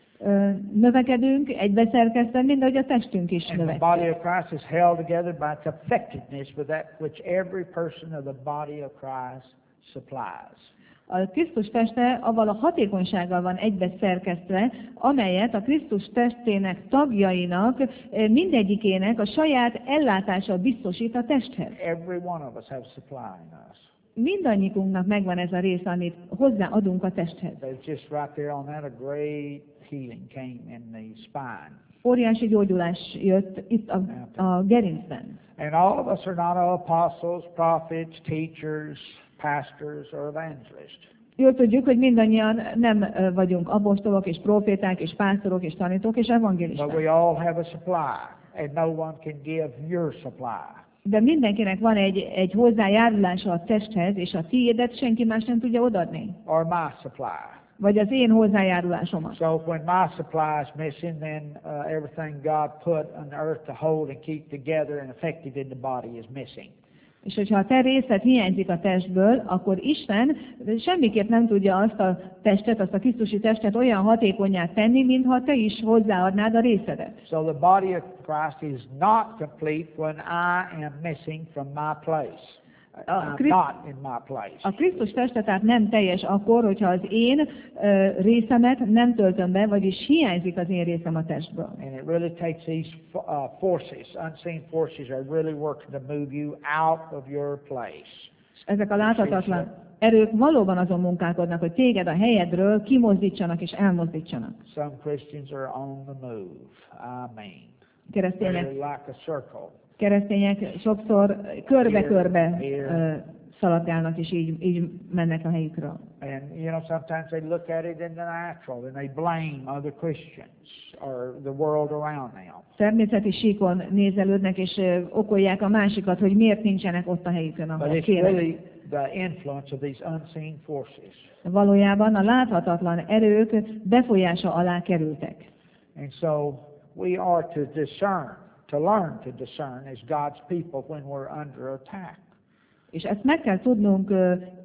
Növekedünk, egybeszerkesztve, mind ahogy a testünk is And the növekszik. body of Christ is held together by its effectiveness with that which every person of the body of Christ supplies. A Krisztus teste avval a hatékonysággal van egybeszerkesztve, amelyet a Krisztus testének tagjainak, mindegyikének a saját ellátása biztosít a testhez. Every one of us has supply in us. Mindannyiunknak megvan ez a rész, amit hozzáadunk a testhez. There's just right there on that a great healing came in the spine. Óriási gyógyulás jött itt a gerincben. And all of us are not all apostles, prophets, teachers, pastors, or evangelists. Jól tudjuk, hogy mindannyian nem vagyunk apostolok és proféták és pásztorok és tanítók és But evangélisták. we all have a supply, and no one can give your supply. De mindenkinek van egy hozzájárulása a testhez, és a tiédet senki más nem tudja odaadni. Or my supply. Vagy az én hozzájárulásomat. So when my supply is missing, then everything God put on the earth to hold and keep together and effective in the body is missing. És hogyha a te részed hiányzik a testből, akkor Isten semmiképp nem tudja azt a testet, azt a Krisztusi testet olyan hatékonyá tenni, mintha te is hozzáadnád a részedet. So the body of Christ is not complete when I am missing from my place. I'm not in my place. A Krisztus teste tehát nem teljes akkor, hogyha az én részemet nem töltöm be, vagyis hiányzik az én részem a testből. And it really takes these forces, unseen forces, are really working to move you out of your place. Ezek a láthatatlan erők valóban azon munkálkodnak, hogy téged a helyedről kimozdítsanak és elmozdítsanak. Some Christians are on the move. Amen. Keresztények, They're like a circle. keresztények sokszor körbe-körbe szaladgálnak, és így mennek a helyükről. And, you know, sometimes they look at it in the natural and they blame other Christians or the world around them. Természeti síkon nézelődnek, és okolják a másikat, hogy miért nincsenek ott a helyükön, But ahol it's kéne. really the influence of these unseen forces. Valójában a láthatatlan erők befolyása alá kerültek. And so we are to discern, to learn to discern as God's people when we're under attack. És ezt meg kell tudnunk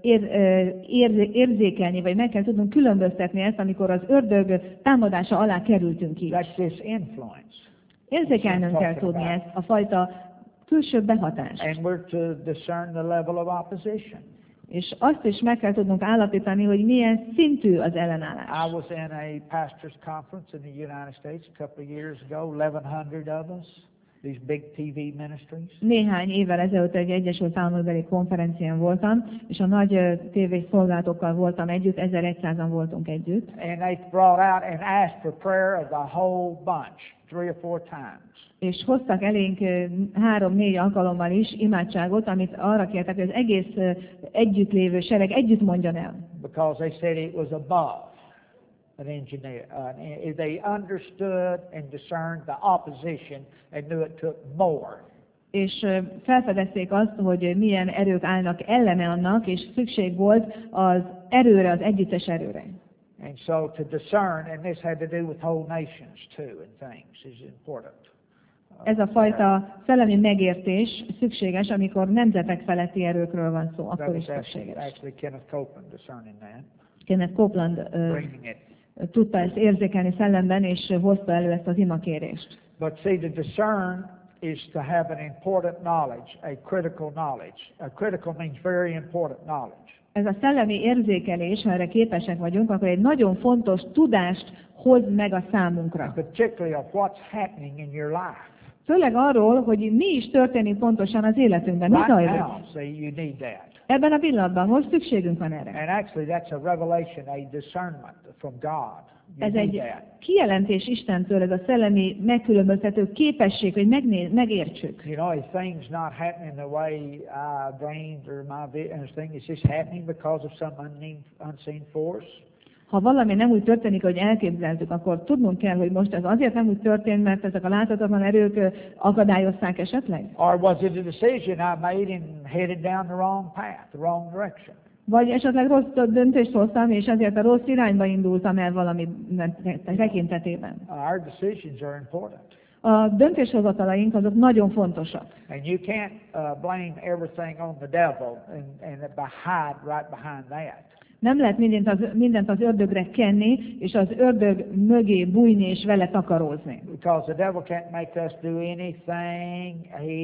érzékelni, vagy meg kell tudnunk különböztetni ezt, amikor az ördög támadása alá kerültünk így. That's this influence. Érzékelnünk kell tudni ezt, a fajta külső behatást. And we're to discern the level of opposition. És azt is meg kell tudnunk állapítani, hogy milyen szintű az ellenállás. I was in a pastor's conference in the United States a couple of years ago, 1,100 of us. these big TV ministries. Néhány évvel ezelőtt egy Egyesült Államokbeli konferencián voltam, és a nagy tévészolgálatokkal voltam együtt, 1100-an voltunk együtt. And they brought out and asked for prayer of the whole bunch, 3 or 4 times. És hoztak elénk 3-4 alkalommal is imádságot, amit arra kértek, hogy az egész együttlévő sereg együtt mondjon el. Because they said it was above an engineer. They understood and discerned the opposition and knew it took more. És felfedezték azt, hogy milyen erők állnak ellene annak, és szükség volt az erőre, az együttes erőre. And so to discern, and this had to do with whole nations too and things, is important. Ez a fajta szellemi megértés szükséges, amikor nemzetek feletti erőkről van szó, akkor is szükséges. Actually Kenneth Copeland discerning that. Kenneth Copeland tudta ezt érzékelni szellemben, és hozta elő ezt az imakérést. But see, to discern is to have an important knowledge, a critical knowledge. A critical means very important knowledge. Ez a szellemi érzékelés, ha erre képesek vagyunk, akkor egy nagyon fontos tudást hoz meg a számunkra. Particularly of what's happening in your life. Főleg arról, hogy mi is történik pontosan az életünkben. Mi zajlik? You need that. Ebben a pillanatban most szükségünk van erre. And actually that's a revelation, a discernment from God. Ez egy kijelentés Istentől, ez a szellemi megkülönböztető képesség, hogy megértsük. You know, if things not happening the way I dreamed or my vision, it's just happening because of some unseen force. Ha valami nem úgy történik, hogy elképzeltük, akkor tudnunk kell, hogy most ez azért nem úgy történt, mert ezek a láthatatlan erők akadályozták esetleg? Or was it a decision I made and headed down the wrong path, the wrong direction? Vagy esetleg rossz döntést hoztam, és ezért a rossz irányba indultam el valami tekintetében. Our decisions are important. A döntéshozatalaink azok nagyon fontosak. And you can't blame everything on the devil and hide right behind that. Nem lehet mindent az ördögre kenni, és az ördög mögé bújni, és vele takarózni. Because the devil can't make us do anything.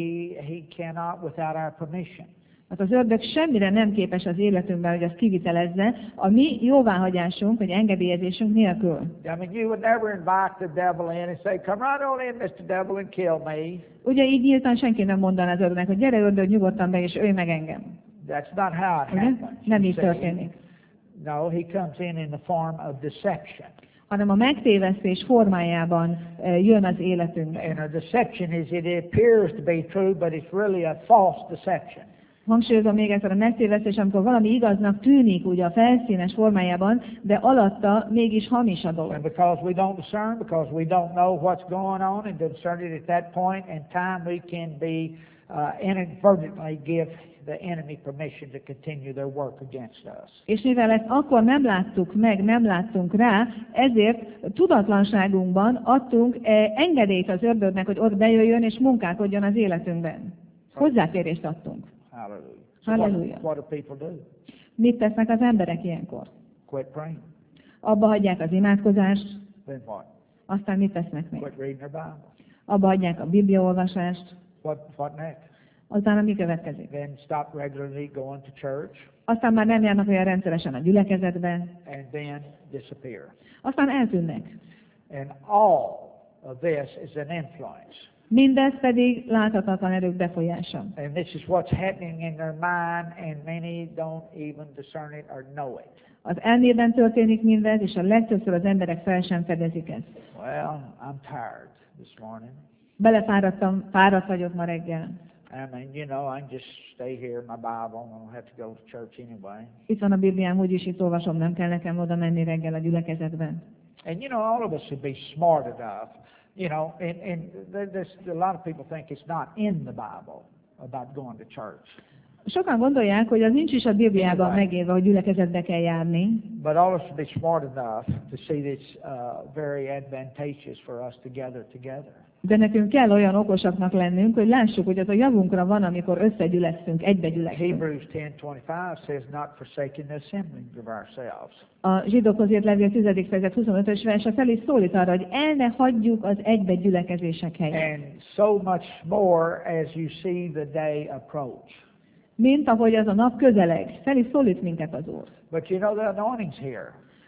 He cannot without our permission. Hát az ördög semmire nem képes az életünkben, hogy azt kivitelezze, a mi jóváhagyásunk, vagy engedélyezésünk nélkül. I mean, you would never invite the devil in and say, "Come right on in, Mr. Devil, and kill me." Ugye így nyíltan senki nem mondaná az ördögnek, hogy gyere ördög, nyugodtan be, és ölj meg engem. That's not how it Ugye? happens. Nem így történik. No, he comes in the form of deception. Hanem a megtévesztés formájában jön az életünkbe. And a deception is it appears to be true, but it's really a false deception. Hangsúlyozom még egyszer a megtévesztés, amikor valami igaznak tűnik ugye a felszínes formájában, de alatta mégis hamis a dolog. And because we don't discern, because we don't know what's going on, and discern it at that point in time, we can be inadvertently give the enemy permission to continue their work against us. És mivel ezt akkor nem láttuk meg, nem láttunk rá, ezért tudatlanságunkban adtunk engedélyt az ördögnek, hogy ott bejöjjön és munkálkodjon az életünkben. Hozzáférést adtunk. Hallelujah. Hallelujah. What do people do? Mit tesznek az emberek ilyenkor? Quit praying. Abba hagyják az imádkozást, Then what? aztán mit tesznek még? Quit reading their Bible. Abba hagyják a bibliaolvasást, What next? aztán mi következik? Then stop regularly going to church. Aztán már nem járnak olyan rendszeresen a gyülekezetbe, And then disappear. aztán eltűnnek. And all of this is an influence. Mindez pedig láthatatlan erők befolyása. And this is what's happening in their mind, and many don't even discern it or know it. Az elmében történik mindez, és a legtöbbször az emberek fel sem fedezik ezt. Well, I'm tired this morning. Belefáradtam, fáradt vagyok ma reggel. I mean, you know, I just stay here in my Bible. I don't have to go to church anyway. Itt van a Bibliám, úgyis itt olvasom, nem kell nekem oda menni reggel a gyülekezetben. And you know, all of us should be smart enough. You know, and there's a lot of people think it's not in the Bible about going to church. Sokan gondolják, hogy az nincs is a Bibliában megírva, hogy gyülekezetbe kell járni. But all of us should be smart enough to see this very advantageous for us to gather together. De nekünk kell olyan okosaknak lennünk, hogy lássuk, hogy az a javunkra van, amikor összegyülekszünk, egybe-gyülekszünk. Hebrews 10:25 says not forsaking the assembling of ourselves. A Zsidókhoz írt levél 10. fejezet 25-ös verse fel is szólít arra, hogy el ne hagyjuk az egybe-gyülekezések helyét. And so much more as you see the day approach. Mint ahogy az a nap közeleg, fel is szólít minket az Úr. But you know the anointing's here.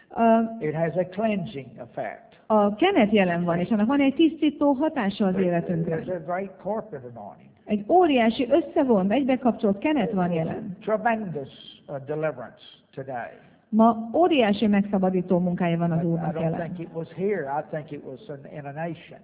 It has a cleansing effect. A kenet jelen van, és annak van egy tisztító hatása az életünkre. There's a great corporate anointing. Egy óriási összevont, egybekapcsolt kenet van jelen. Tremendous deliverance today. Ma óriási megszabadító munkája van az I Úrnak don't jelen. think it was here. I think it was in a nation.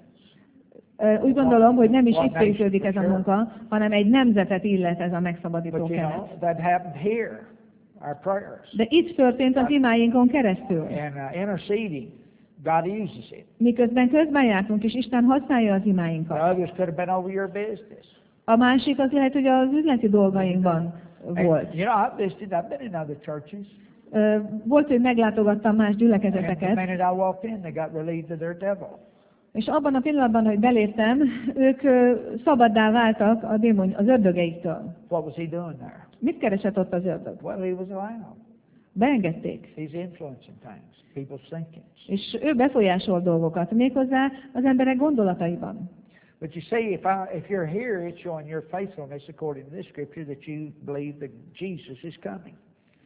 Úgy gondolom, hogy nem is itt végződik ez a munka, hanem egy nemzetet illet ez a megszabadító But you know, kenet. that happened here. Our prayers. De itt történt az imáinkon keresztül. And interceding, God uses it. Miközben közben jártunk, és Isten használja az The imáinkat. others could have been over your business. A másik az lehet, hogy az üzleti dolgainkban volt. And, you know, I've been in other churches. Volt, hogy meglátogattam más And the gyülekezeteket, minute I walked in, they got relieved of their devil. és abban a pillanatban, hogy beléptem, ők szabaddá váltak az ördögeiktől. What was he doing there? Mit keresett ott az ördög? Well, he was allowed. Beengedték. He's influencing things, people's thinking. És ő befolyásol dolgokat, méghozzá az emberek gondolataiban. But you see, if you're here, it's showing your faithfulness according to this scripture that you believe that Jesus is coming.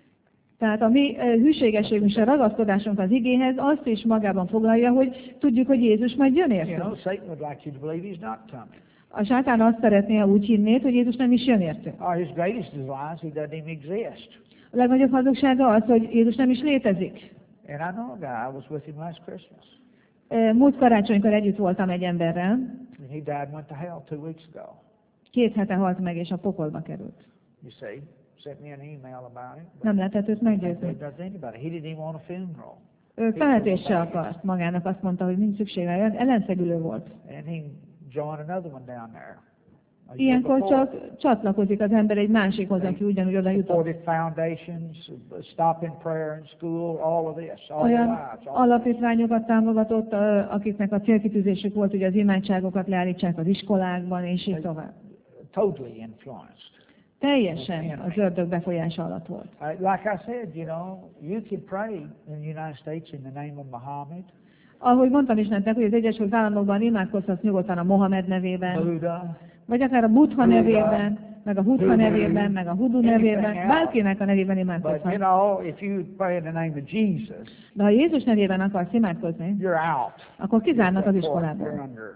Tehát a mi hűségességünk és a ragaszkodásunk az igéhez azt is magában foglalja, hogy tudjuk, hogy Jézus majd jön You know, értünk. Satan would like you to believe he's not coming. A sátán azt szeretné, ha úgy hinnéd, hogy Jézus nem is jön értünk. His greatest is lies, he doesn't even exist. A legnagyobb hazugsága az, hogy Jézus nem is létezik. And I know a guy, I was with him last Christmas. Múlt karácsonykor együtt voltam egy emberrel, And he died and went to hell 2 weeks ago. 2 hete halt meg, és a pokolba került. You see, sent me an email about it. Nem lehetett őt meggyőzni. It does anybody. He didn't even want a funeral. Ő felhetést se akart. Magának azt mondta, hogy nincs szüksége, ellenszegülő volt. And he joined another one down there. A year Ilyenkor before. csak csatlakozik az ember egy másikhoz, aki ugyanúgy oda jutott. Supported foundations, stopping prayer in school, all of this, all their Olyan lives. All alapítványokat támogatott, akiknek a célkitűzésük volt, hogy az imádságokat leállítsák az iskolákban, és így tovább. totally influenced. Teljesen az ördög befolyása alatt volt. Like I said, you know, you can pray in the United States in the name of Muhammad, Ahogy mondtam is nektek, hogy az Egyesült Államokban imádkozhatsz nyugodtan a Mohamed nevében, Buddha, vagy akár a Buddha nevében, meg a Buddha nevében, meg a Hudu nevében, bárkinek a nevében but you imádkozhatsz. know, if you pray in the name of Jesus, De ha Jézus nevében akarsz imádkozni, you're out. akkor kizárnak az You're iskolából, under.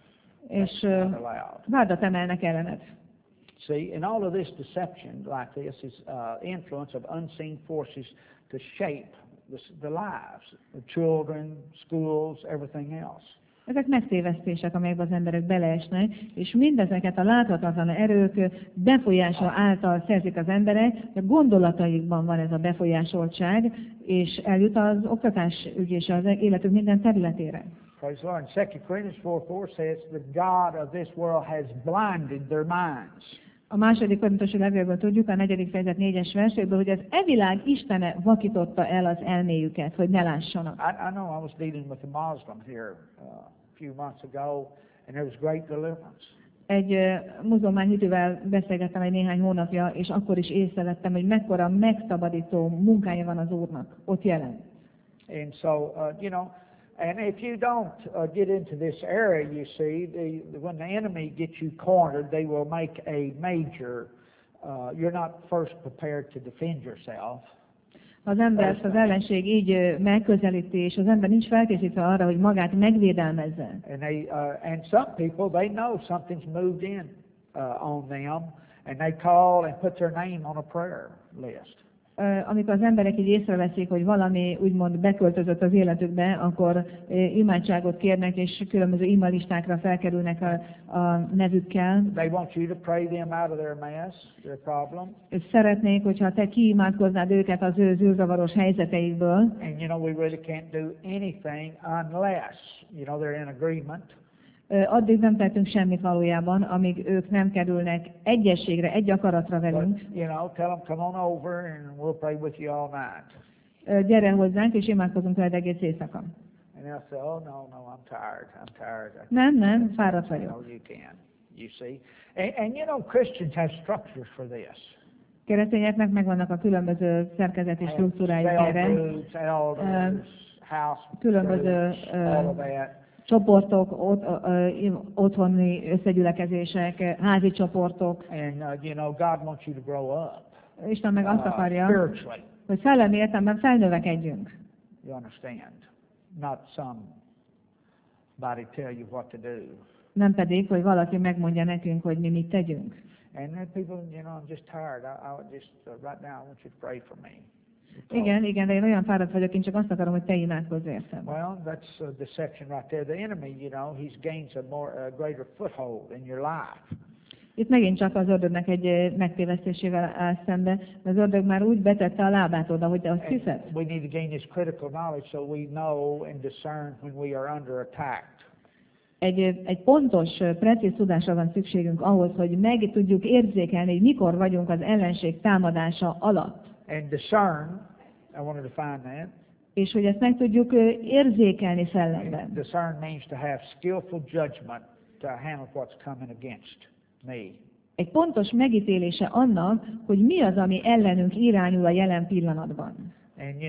és Not allowed. vádat emelnek ellened. See, and all of this deception like this is influence of unseen forces to shape the lives, the children, schools, everything else. Ezek megtévesztések, amelyekben az emberek beleesnek, és mindezeket a láthatatlan erők befolyása által szerzik az emberek, a gondolataikban van ez a befolyásoltság, és eljut az oktatásügy és az életük minden területére. Praise the Lord. 2 Corinthians 4:4 says, the God of this world has blinded their minds. A második korintusi levélből tudjuk, a 4. fejezet 4-es verséből, hogy az világ Istene vakította el az elméjüket, hogy ne lássanak. I know I was dealing with a Muslim here a few months ago, and there was great deliverance. Egy muzulmán hitűvel beszélgettem egy néhány hónapja, és akkor is észrevettem, hogy mekkora megszabadító munkája van az Úrnak ott jelen. And so, you know, and if you don't get into this area, you see, when the enemy gets you cornered, they will make a major, you're not first prepared to defend yourself. Ha az embert az ellenség így megközelíti, és az ember nincs felkészítve arra, hogy magát megvédelmezze. And some people, they know something's moved in on them, and they call and put their name on a prayer list. Amikor az emberek így észreveszik, hogy valami úgymond beköltözött az életükbe, akkor imádságot kérnek, és különböző imalistákra felkerülnek a nevükkel. They want you to pray them out of their mess, their problem. És szeretnék, hogyha te kiimádkoznád őket az ő zűrzavaros helyzeteikből. And you know, we really can't do anything unless, you know, they're in agreement. Addig nem tettünk semmit valójában, amíg ők nem kerülnek egyességre, egy akaratra velünk. But, you know, tell them, come on over and we'll pray with you all night. Gyere hozzánk, és imádkozunk veled egész éjszaka. And they'll say, oh, no, I'm tired. Nem, fáradt No, vagyok. you can, you see. And you know, Christians have structures for this. Keresztényeknek megvannak a különböző szerkezeti struktúrájuk erre. Cell groups, elders, house különböző, groups, all of that. Csoportok, otthoni összegyülekezések, házi csoportok. And, you know, God wants you to grow up Isten meg azt akarja, spiritually. hogy szellemi értelemben felnövekedjünk. You understand? Not somebody tell you what to do. Nem pedig, hogy valaki megmondja nekünk, hogy mi mit tegyünk. And then people, I'm just tired. I just right now I want you to pray for me. Igen, de én olyan fáradt vagyok, én csak azt akarom, hogy te imádkozz értem. Well, that's deception right there. The enemy, he's gains a greater foothold in your life. Itt megint csak az ördögnek egy megtévesztésével áll szembe. Az ördög már úgy betette a lábát oda, hogy te azt hiszed. We need to gain this critical knowledge so we know and discern when we are under attack. Egy pontos, precíz tudásra van szükségünk ahhoz, hogy meg tudjuk érzékelni, hogy mikor vagyunk az ellenség támadása alatt. And discern, I want to define that. És hogy ezt meg tudjuk érzékelni szellemben. Discern means to have skillful judgment to handle what's coming against me. Egy pontos megítélése annak, hogy mi az, ami ellenünk irányul a jelen pillanatban. And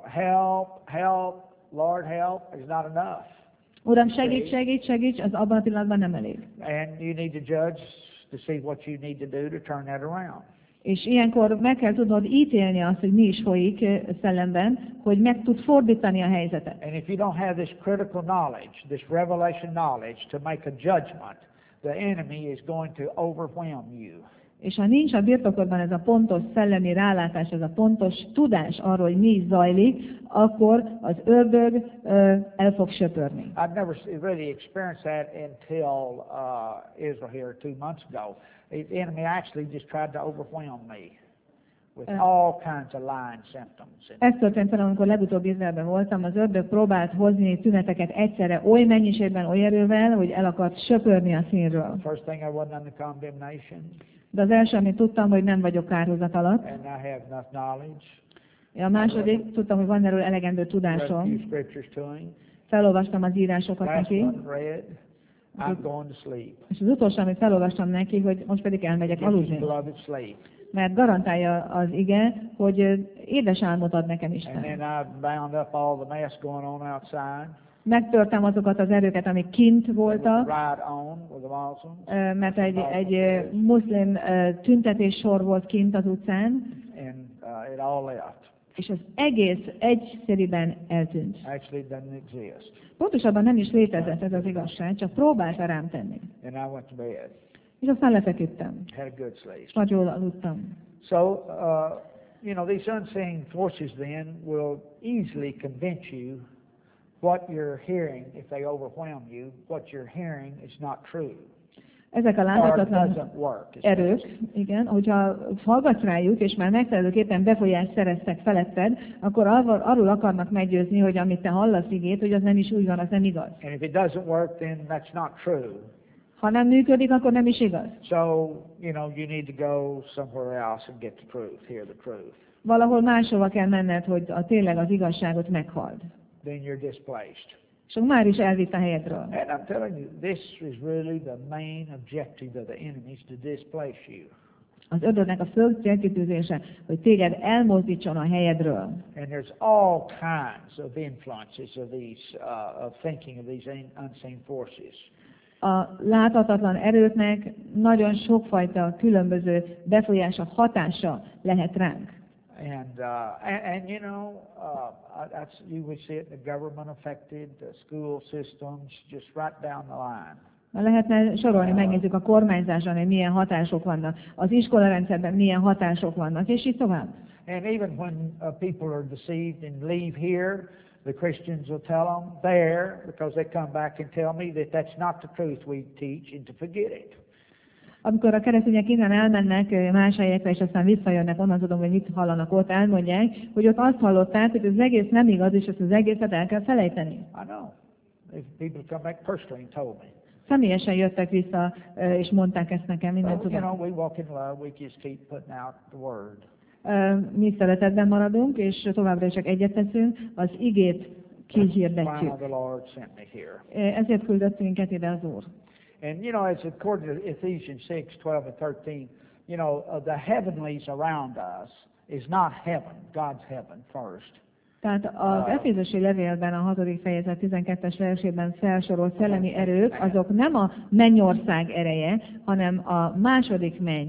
help, Lord help is not enough. Uram, segíts, az abban a pillanatban nem elég. And you need to judge to see what you need to do to turn that around. És ilyenkor meg kell tudnod ítélni azt, hogy mi is folyik szellemben, hogy meg tud fordítani a helyzetet. And if you don't have this critical knowledge, this revelation knowledge to make a judgment, the enemy is going to overwhelm you. És ha nincs a birtokodban ez a pontos szellemi rálátás, ez a pontos tudás arról, hogy mi is zajlik, akkor az ördög el fog söpörni. I've never really experienced that until Israel here 2 months ago. The enemy actually just tried to overwhelm me with all kinds of lying symptoms. Ez történt fel, amikor legutóbb Izraelben voltam, az ördög próbált hozni tüneteket egyszerre oly mennyiségben, oly erővel, hogy el akart söpörni a színről. First thing, I wasn't under condemnation. De az első, amit tudtam, hogy nem vagyok kárhozat alatt. And I have enough knowledge. A második, tudtam, hogy van erről elegendő tudásom. Felolvastam az írásokat neki. És az utolsó, amit felolvastam neki, hogy most pedig elmegyek aludni. Mert garantálja az ige, hogy édes álmot ad nekem Isten. Megtörtem azokat az erőket, amik kint voltak, mert egy muszlim tüntetéssor volt kint az utcán, és az egész egyszeriben eltűnt. Pontosabban nem is létezett ez az igazság, csak próbálta rám tenni. És aztán lefeküdtem. Nagy jól aludtam. So, these unseen forces then will easily convince you what you're hearing, if they overwhelm you, what you're hearing is not true. Ezek a láthatatlan erők, igen, hogyha hallgatsz rájuk, és már megfelelőképpen befolyást szereztek feletted, akkor arról akarnak meggyőzni, hogy amit te hallasz igét, hogy az nem is úgy van, az nem igaz. And if it doesn't work, then that's not true. Ha nem működik, akkor nem is igaz. So, you need to go somewhere else and get the truth, hear the truth. Valahol máshova kell menned, hogy tényleg az igazságot meghalld. Then you're displaced. És már is elvitt a helyedről. And I'm telling you, this is really the main objective of the enemy, is to displace you. Az ördögnek a fő célkitűzése, hogy téged elmozdítson a helyedről. And there's all kinds of influences of these, of thinking of these unseen forces. A láthatatlan erőknek nagyon sokfajta különböző befolyása, hatása lehet ránk. And you would see it in the government affected, the school systems, just right down the line. Lehetne sorolni, megnézzük a kormányzáson, hogy milyen hatások vannak, az iskolarendszerben milyen hatások vannak, és így tovább. And even when people are deceived and leave here, the Christians will tell them there, because they come back and tell me that that's not the truth we teach, and to forget it. Amikor a keresztények innen elmennek más helyekre, és aztán visszajönnek, onnan tudom, hogy mit hallanak ott, elmondják, hogy ott azt hallották, hogy az egész nem igaz, és ezt az egészet el kell felejteni. I know. People come back personally and told me. Személyesen jöttek vissza, és mondták ezt nekem, mindent tudom. We walk in love, we just keep putting out the word. Mi szeretetben maradunk, és továbbra is csak egyet teszünk, az igét kihirdetjük. Ezért küldött minket ide az Úr. And as according to Ephesians 6:12 and 13, the heavenlies around us is not heaven, God's heaven first. Tehát az Efézusi levélben a 6. fejezet 12-es versében felsorolt szellemi erők, azok nem a mennyország ereje, hanem a második menny,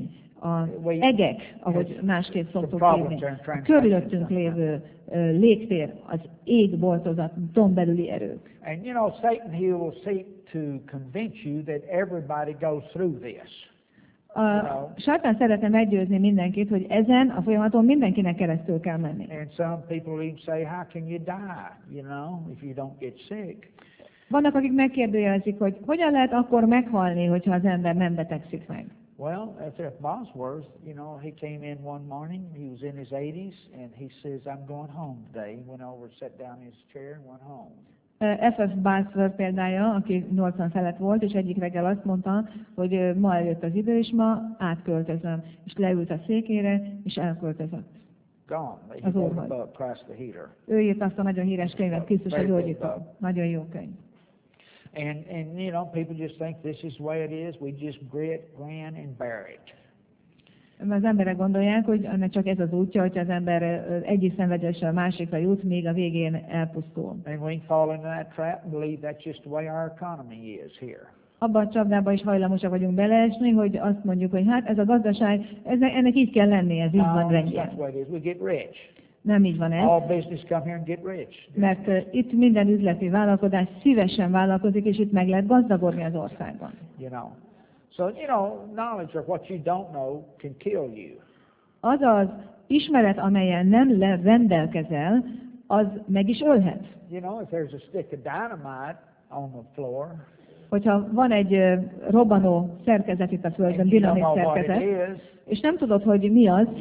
az egek, ahogy másképp szoktuk hívni, a körülöttünk lévő légtér, az égboltozat, belüli erők. And you know, Satan, he will seek to convince you that everybody goes through this. A sátán szeretne meggyőzni mindenkit, hogy ezen a folyamaton mindenkinek keresztül kell menni. And some people even say, how can you die, you know, if you don't get sick? Vannak, akik megkérdőjelezik, hogy hogyan lehet akkor meghalni, hogyha az ember nem betegszik meg. Well, F.F. Bosworth, you know, he came in one morning, he was in his 80s, and he says, I'm going home today. He went over, sat down in his chair and went home. F.F. Bosworth példája, aki 80 felett volt, és egyik reggel azt mondta, hogy ma eljött az idő, és ma átköltözöm. És leült a székére, és elköltözött. Gone. He wrote a book, Christ the Healer. Ő írt azt a nagyon híres könyvet, Krisztus a gyógyító. Nagyon jó könyv. And you know, people just think this is the way it is. We just grit, grin, and bear it. Az emberek gondolják, hogy annak csak ez az útja, hogy az ember egyik szenvedésre a másikra jut, még a végén elpusztul. And we fall into that trap and believe that's just the way our economy is here. Abban a csapdába is hajlamosak vagyunk beleesni, hogy azt mondjuk, hogy hát ez a gazdaság, ennek így kell lennie, ez így van rendjén. That's the way it is. We get rich. Nem így van ez. All business come here and get rich. Mert itt minden üzleti vállalkozás szívesen vállalkozik, és itt meg lehet gazdagodni az országban. You know. So, you know, knowledge of what you don't know can kill you. Az az ismeret, amelyen nem rendelkezel, az meg is ölhet. You know, if there's a stick of dynamite on the floor, hogyha van egy robbanó szerkezet itt a Földön, dinamit szerkezet, és nem tudod, hogy mi az,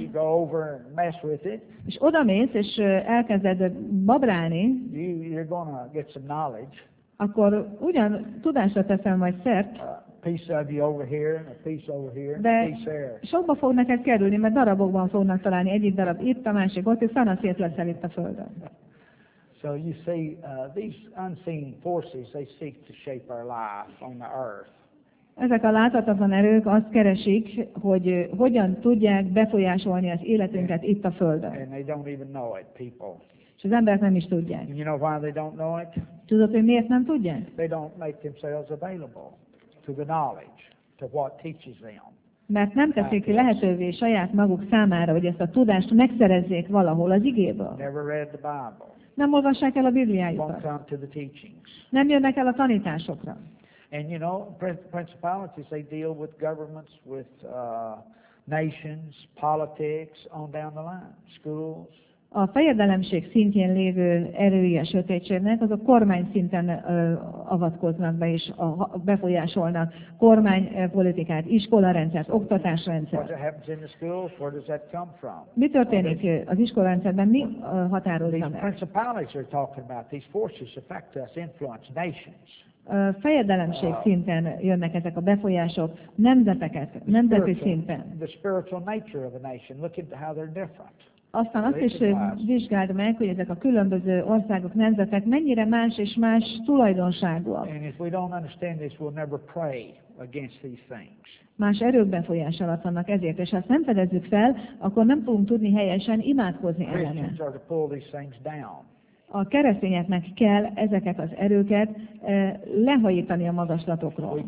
és odamész, és elkezded babrálni, akkor ugyan tudásra teszel majd szert, de sokba fog neked kerülni, mert darabokban fognak találni, egyik darab itt, a másik ott, és szanaszét leszel itt a Földön. So you see, these unseen forces, they seek to shape our life on the earth. Ezek a láthatatlan erők azt keresik, hogy hogyan tudják befolyásolni az életünket itt a Földön. And they don't even know it, people. És az emberek nem is tudják. And you know why they don't know it? Tudod, hogy miért nem tudják? They don't make themselves available to the knowledge, to what teaches them. Mert nem teszik lehetővé saját maguk számára, hogy ezt a tudást megszerezzék valahol az igéből. Never read the Bible. Nem olvassák el a Bibliájukat. Nem jönnek el a tanításokra. And you know, principalities, they deal with governments, with nations, politics, on down the line, schools. A fejedelemség szintjén lévő erői a sötétségnek, azok kormány szinten avatkoznak be és befolyásolnak kormánypolitikát, iskolarendszert, oktatásrendszert. Mi történik az iskolarendszerben? Mi határozza meg? Fejedelemség szinten jönnek ezek a befolyások, nemzeteket, nemzeti szinten. Aztán azt is vizsgáld meg, hogy ezek a különböző országok, nemzetek mennyire más és más tulajdonságúak. Más erők befolyás alatt vannak ezért, és ha ezt nem fedezzük fel, akkor nem fogunk tudni helyesen imádkozni ellene. A keresztényeknek kell ezeket az erőket lehajítani a magaslatokról.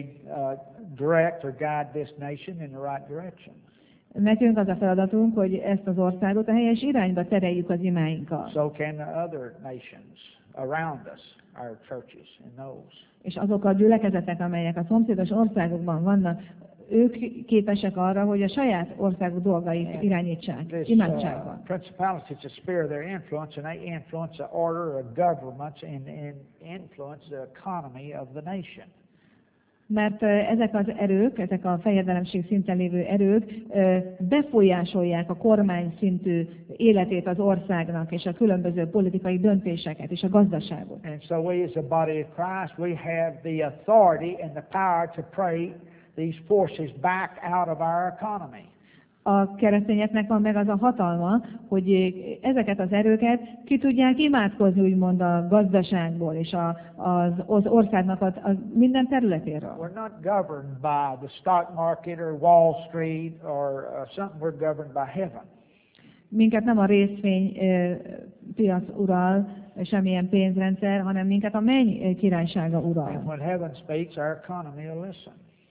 Nekünk az a feladatunk, hogy ezt az országot a helyes irányba tereljük az imáinkkal. So can the other nations around us, our churches and those. És azok a gyülekezetek, amelyek a szomszédos országokban vannak, ők képesek arra, hogy a saját országuk dolgait irányítsák, imádságban. Principalities to spare their influence, and they influence the order of governments and influence the economy of the nation. Mert ezek az erők, ezek a fejedelemség szinten lévő erők befolyásolják a kormány szintű életét az országnak, és a különböző politikai döntéseket, és a gazdaságot. And so we as a body of Christ, we have the authority and the power to pray these forces back out of our economy. A keresztényeknek van meg az a hatalma, hogy ezeket az erőket ki tudják imádkozni, úgymond a gazdaságból és az országnak a minden területéről. We're not governed by the stock market or Wall Street or something. We're governed by heaven. Minket nem a részvénypiac ural, semmilyen pénzrendszer, hanem minket a menny királysága ural. And when heaven speaks, our economy will listen.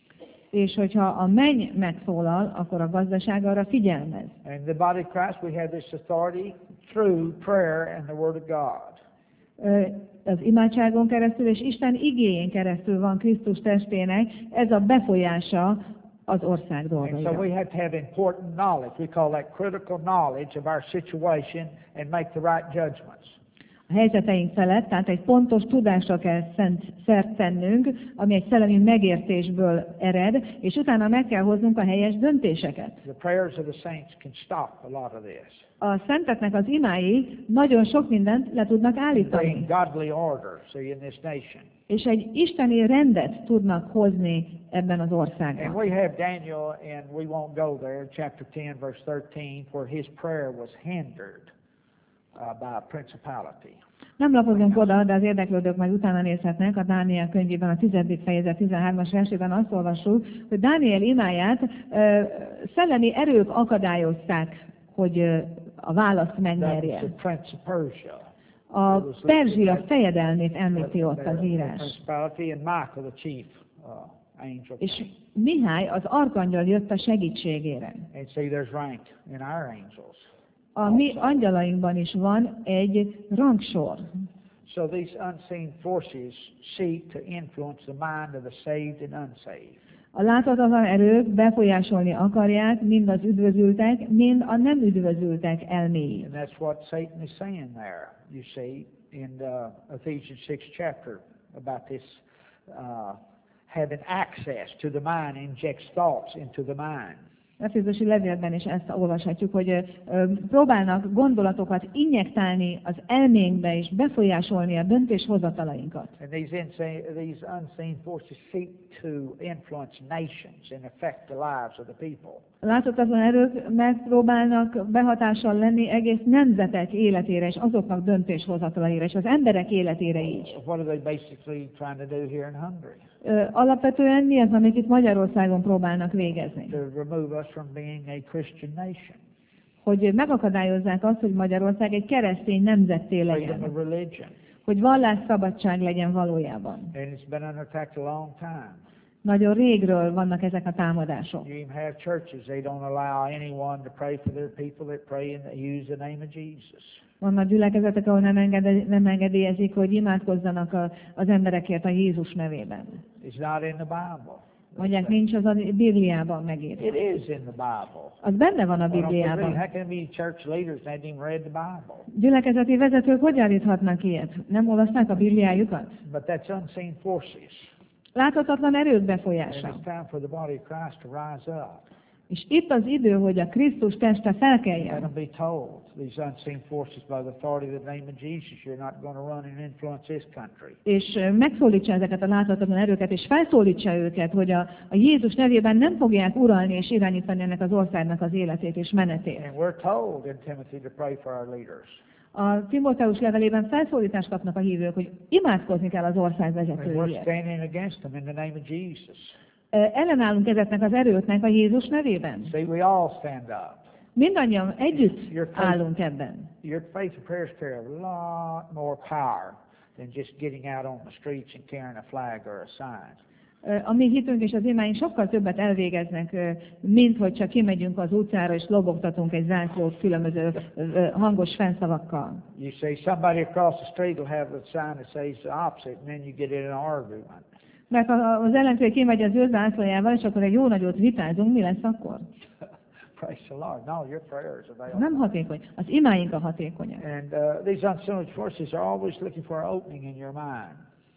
És hogyha a menny megszólal, akkor a gazdaság arra figyelmez. And the body of Christ, we have this authority through prayer and the Word of God. Az imádságon keresztül és Isten igéjén keresztül van Krisztus testének ez a befolyása az ország And so dolgaira. we have to have important knowledge. We call that critical knowledge of our situation and make the right judgments. A helyzeteink felett, tehát egy pontos tudásra kell szert tennünk, ami egy szellemi megértésből ered, és utána meg kell hoznunk a helyes döntéseket. The prayers of the saints can stop a lot of this. A szenteknek az imái nagyon sok mindent le tudnak állítani, Bring godly order, see, in this nation. és egy isteni rendet tudnak hozni ebben az And országban. we have Daniel, and we won't go there, chapter 10, verse 13, where his prayer was hindered by a principality. Nem lapozunk oda, de az érdeklődők majd utána nézhetnek. A Dániel könyvében a 10. fejezet 13-as versében azt olvassuk, hogy Dániel imáját szellemi erők akadályozták, hogy a választ That was megnyerje. the Prince of Persia. A Perzsia fejedelmét említi ott az The írás. principality, and Michael, the chief angel. És Mihály, az arkangyal jött a segítségére. And see, there's rank in our angels. A mi angyalainkban is van egy rangsor. So these unseen forces seek to influence the mind of the saved and unsaved. A láthatatlan erők befolyásolni akarják mind az üdvözültek, mind a nem üdvözültek elméit. And that's what Satan is saying there, you see, in Ephesians 6 chapter about this having access to the mind, injects thoughts into the mind. Efézusi levélben is ezt olvashatjuk, hogy próbálnak gondolatokat injektálni az elménkbe és befolyásolni a döntéshozatalainkat. And these unseen forces seek to influence nations and affect the lives of the people. A láthatatlan erők megpróbálnak behatással lenni egész nemzetek életére és azoknak döntéshozatalaira és az emberek életére is. What are they basically trying to do here in Hungary? Alapvetően mi az, amit itt Magyarországon próbálnak végezni? To remove us from being a Christian nation. Hogy megakadályozzák azt, hogy Magyarország egy keresztény nemzetté Freedom legyen. of religion. Hogy vallásszabadság legyen valójában. And it's been under attack a long time. Nagyon régről vannak ezek a támadások. You even have churches, they don't allow anyone to pray for their people that pray and use the name of Jesus. Vannak gyülekezetek, ahol nem engedélyezik, hogy imádkozzanak az emberekért a Jézus nevében. It's not in the Bible. Mondják, nincs az a Bibliában megírva. It is in the Bible. Az benne van a Well, don't believe. Bibliában. How can be church leaders that haven't even read the Bible? Gyülekezeti vezetők hogy állíthatnak ilyet? Nem olvasták a Bibliájukat? But that's unseen forces. Láthatatlan erők And befolyása. it's time for the body of Christ to rise up. És itt az idő, hogy a Krisztus teste Let felkeljen. them be told, these unseen forces, by the authority of the name of Jesus, you're not going to run and influence this country. És megszólítsa ezeket a láthatatlan erőket, és felszólítsa őket, hogy a Jézus nevében nem fogják uralni és irányítani ennek az országnak az életét és menetét. And we're told in Timothy to pray for our leaders. A Timóteus levelében felszólítást kapnak a hívők, hogy imádkozni kell az ország And we're vezetőiért. standing against them in the name of Jesus. Ellenállunk ezeknek az erőknek a Jézus nevében. See, we all stand up. Mindannyian együtt állunk ebben. Your faith and prayers carry a lot more power than just getting out on the streets and carrying a flag or a sign. A mi hitünk és az imáink sokkal többet elvégeznek, mint hogy csak kimegyünk az utcára és lobogtatunk egy zászlót különböző hangos fennszavakkal. You see, somebody across the street will have a sign that says the opposite, and then you get in an argument. Mert az ellenzék kimegy az ő zászlójával, és akkor egy jó nagyot vitázunk, mi lesz akkor? Praise the Lord. No, your prayers avail. Nem hatékony. Az imáink a hatékonyak. And these unseen forces are always looking for an opening in your mind.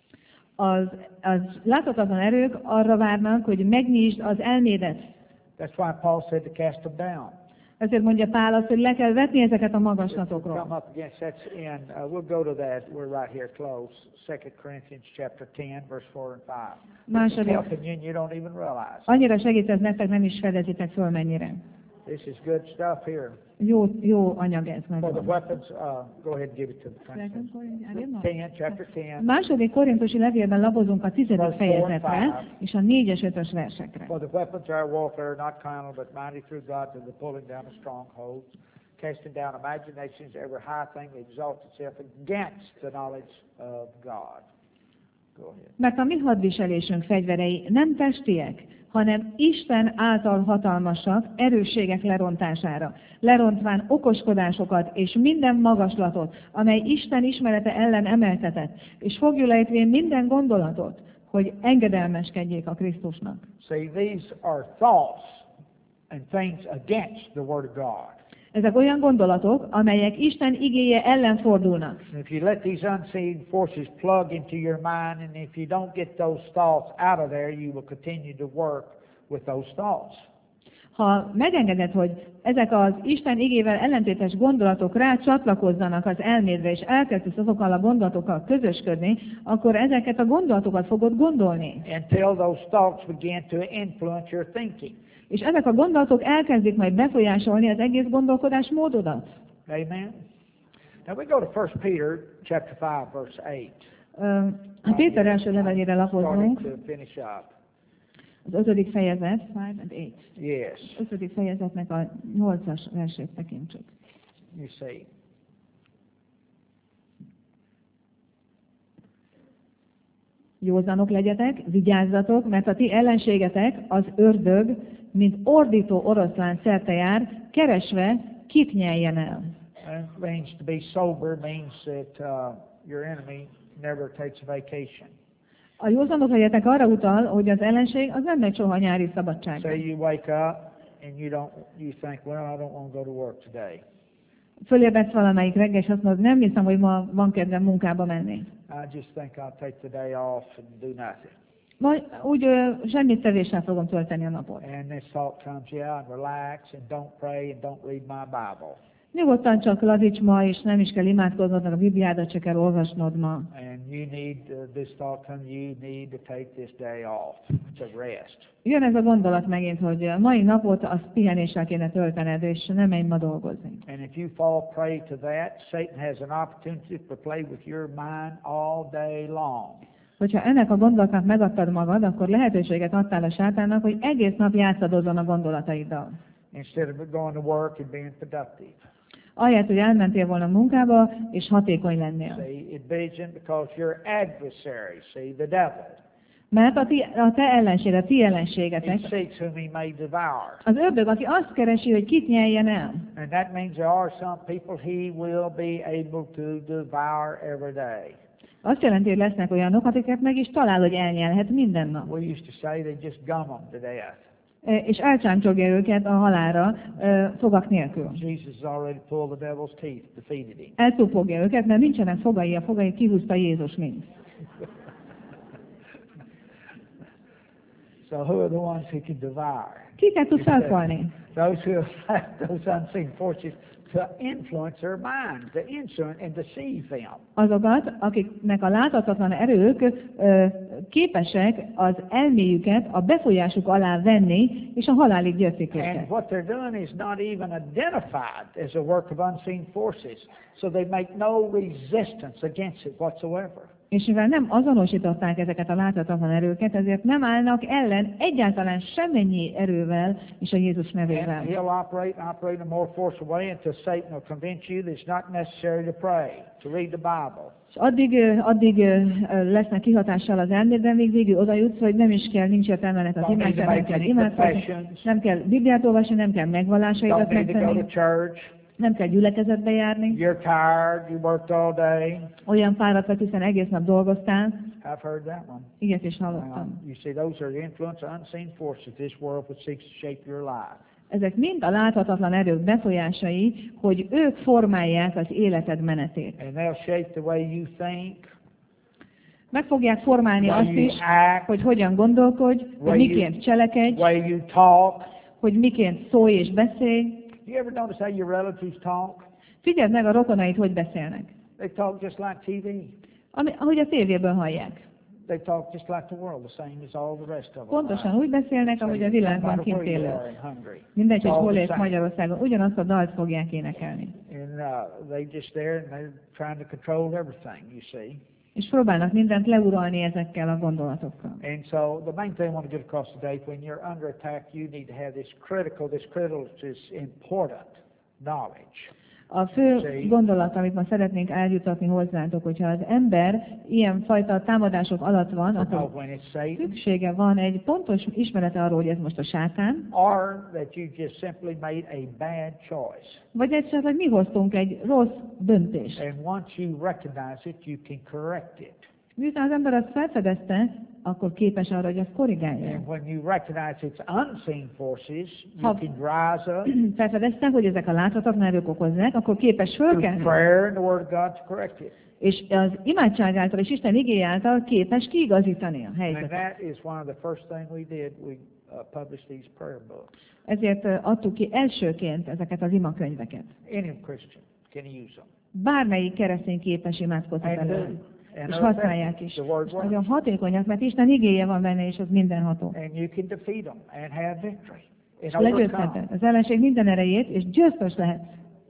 Az láthatatlan erők arra várnak, hogy megnyisd az elmédet. That's why Paul said to cast them down. Ezért mondja Pál azt, hogy le kell vetni ezeket a Come magaslatokról. up against that's in. We'll go to that. We're right here close. 2 Corinthians chapter 10, verse 4 and 5. Második. Helping you, and you don't even realize. Annyira segít ez nektek, nem is fedezitek föl mennyire. This is good stuff here. Jó anyag ez For the nagyon. weapons, go ahead and give it to the Corinthians. 10, chapter 10. Második korintusi levélben lapozunk a 10. fejezetre és a 4-es 5-ös versekre. For the weapons of our warfare are not carnal, but mighty through God to the pulling down of strongholds, casting down imaginations, every high thing that exalts itself against the knowledge of God. Mert a mi hadviselésünk fegyverei nem testiek, hanem Isten által hatalmasak erősségek lerontására, lerontván okoskodásokat és minden magaslatot, amely Isten ismerete ellen emeltetett, és fogjulejtvén minden gondolatot, hogy engedelmeskedjék a Krisztusnak. See, these are thoughts and things against the Word of God. Ezek olyan gondolatok, amelyek Isten igéje ellen fordulnak. And if you let these unseen forces plug into your mind, and if you don't get those thoughts out of there, you will continue to work with those thoughts. Ha megengeded, hogy ezek az Isten igével ellentétes gondolatok rácsatlakozzanak az elmédre, és elkezdesz azokkal a gondolatokkal közösködni, akkor ezeket a gondolatokat fogod gondolni. Until those thoughts begin to influence your thinking. És ezek a gondolatok elkezdik majd befolyásolni az egész gondolkodás módodat. Amen. Now we go to 1 Peter chapter 5 verse 8. A Péter első levelére lapoznunk, Starting to finish up. az 5. fejezet, 5 and 8. Yes. 5. fejezetnek a 8-as versét tekintsük. You see. Józanok legyetek, vigyázzatok, mert a ti ellenségetek, az ördög, mint ordító oroszlán szerte jár, keresve, kit nyeljen el. And it means to be sober means that your enemy never takes a vacation. A józanok legyetek arra utal, hogy az ellenség az nem megy soha nyári szabadságra. Say you wake up and you think, well, I don't want to go to work today. Fölébredsz valamelyik reggel, és azt mondod, nem hiszem, hogy ma van kedvem munkába menni. I just think I'll take the day off and do nothing. Majd úgy semmit tevéssel fogom tölteni a napot. And this thought comes, yeah, and relax and don't pray and don't read my Bible. Nyugodtan csak lazíts ma, és nem is kell imádkoznod, a Bibliádat csak kell olvasnod ma. And you need, this thought comes, you need to take this day off to rest. Jön ez a gondolat megint, hogy a mai napot azt pihenéssel kéne töltened, és nem menj ma dolgozni. And if you fall prey to that, Satan has an opportunity to play with your mind all day long. Hogyha ennek a gondolatnak megadtad magad, akkor lehetőséget adtál a sátánnak, hogy egész nap játszadozzon a gondolataiddal. Instead of going to work and being productive. Ahelyett, hogy elmentél volna munkába, és hatékony lennél. See, it begins because your adversary, see, the devil. Mert a te ellenség, a ti He ellenségetek, seeks whom he may devour. az ördög, aki azt keresi, hogy kit nyeljen el. And that means there are some people he will be able to devour every day. Azt jelenti, hogy lesznek olyanok, akiket meg is talál, hogy elnyelhet minden nap. We used to say they just gum them to death. És elcsámcsogja őket a halálra fogak nélkül. Jesus has already pulled the devil's teeth, defeated him. Elszúpogja őket, mert nincsenek fogai, a fogai kihúzta Jézus mind. So who are the ones who can devour? Kiket tud felfalni? Those who have those unseen forces to influence their mind, to influence and deceive them. Azokat, akiknek a láthatatlan erők képesek az elméjüket a befolyásuk alá venni, és a halálig győzik And őket. what they're doing is not even identified as a work of unseen forces, so they make no resistance against it whatsoever. És mivel nem azonosították ezeket a láthatatlan erőket, ezért nem állnak ellen egyáltalán semmennyi erővel és a Jézus And nevével. he'll operate in a more forceful way until Satan will convince you that it's not necessary to pray, to read the Bible. És addig lesznek kihatással az elmédben, még végül oda jutsz, hogy nem is kell, nincs értelme az imádság, nem kell imádkozni, nem kell Bibliát olvasni, nem kell megvallásaidat Don't need to go to megtenni, church. nem kell gyülekezetbe járni. You're tired. You worked all day. Olyan fáradt vagy, hiszen egész nap dolgoztál. I've heard that one. Ilyet is hallottam. You see, those are the influence of unseen forces this world which seeks to shape your life. Ezek mind a láthatatlan erők befolyásai, hogy ők formálják az életed menetét. And they'll shape the way you think, Meg fogják formálni way azt you is, act, hogy hogyan gondolkodj, hogy miként cselekedj, way you talk. hogy miként szólj és beszélj. You ever notice how your relatives talk? Figyeld meg a rokonait, hogy beszélnek. They talk just like TV. Ahogy a tévéből hallják. They talk just like the world, the same as all the rest of them. Pontosan úgy beszélnek, ahogy a világban kint élő. Mindegy, hogy hol élsz Magyarországon, ugyanazt a dalt fogják énekelni. And they just there and they're trying to control everything, you see. És próbálnak mindent leuralni ezekkel a gondolatokkal. And so the main thing I want to get across today, when you're under attack, you need to have this critical, this important knowledge. A fő gondolat, amit ma szeretnénk eljutatni hozzátok, hogyha az ember ilyen fajta támadások alatt van, akkor szüksége van egy pontos ismerete arról, hogy ez most a sátán, vagy esetleg mi hoztunk egy rossz döntést. Miután az ember azt felfedezte, akkor képes arra, hogy azt korrigálja. Ha felfedezte, hogy ezek a láthatatlan erők okozzák, akkor képes fölkelni. És az imádság által és Isten igéje által képes kiigazítani a helyzetet. Ezért adtuk ki elsőként ezeket az imakönyveket. Bármelyik keresztény képes imádkozhat elő. És használják is. És nagyon hatékonyak, mert Isten igéje van benne, és az mindenható. És legyőzheted az ellenség minden erejét, és győztes lehet.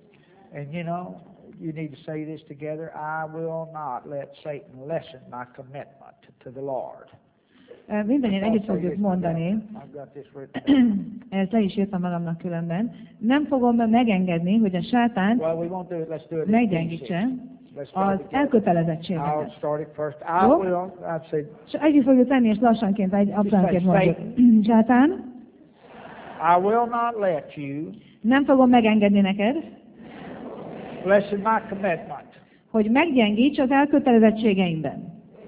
You need to say this together. I will not let Satan lessen my commitment to the Lord. Mindannyian együtt fogjuk mondani, ezt le is írtam magamnak különben, nem fogom megengedni, hogy a sátán meggyengítse az elkötelezettséget. Jó? És együtt fogjuk tenni, és lassanként, egy apránként mondjuk. Sátán, I will not let you nem fogom megengedni neked, lessen my commitment, hogy meggyengíts az elkötelezettségeimben,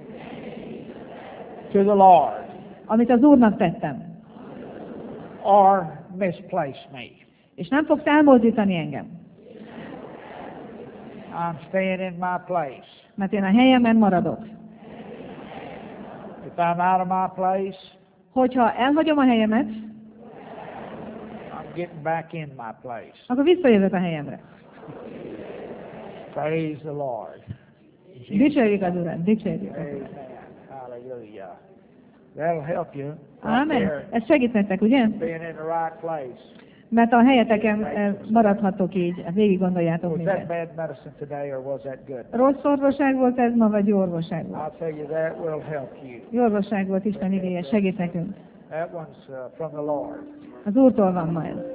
to the Lord, amit az Úrnak tettem, or misplace me. És nem fogsz elmozdítani engem. I'm staying in my place. Mert én a helyemen maradok. If I'm out of my place, hogyha elhagyom a helyemet, I'm getting back in my place. Akkor visszajövök a helyemre. Praise the Lord. Dicsérjük az Urat, dicsérjük. Hallelujah. That'll help you. Amen. Ez segít nektek, ugye? Being in the right place. Mert a helyeteken maradhatok így, végig gondoljátok minket. Rossz orvosság volt ez ma, vagy jó orvosság volt? Jó orvosság volt, Isten igéje, segít nekünk. Az Úrtól van ma ez.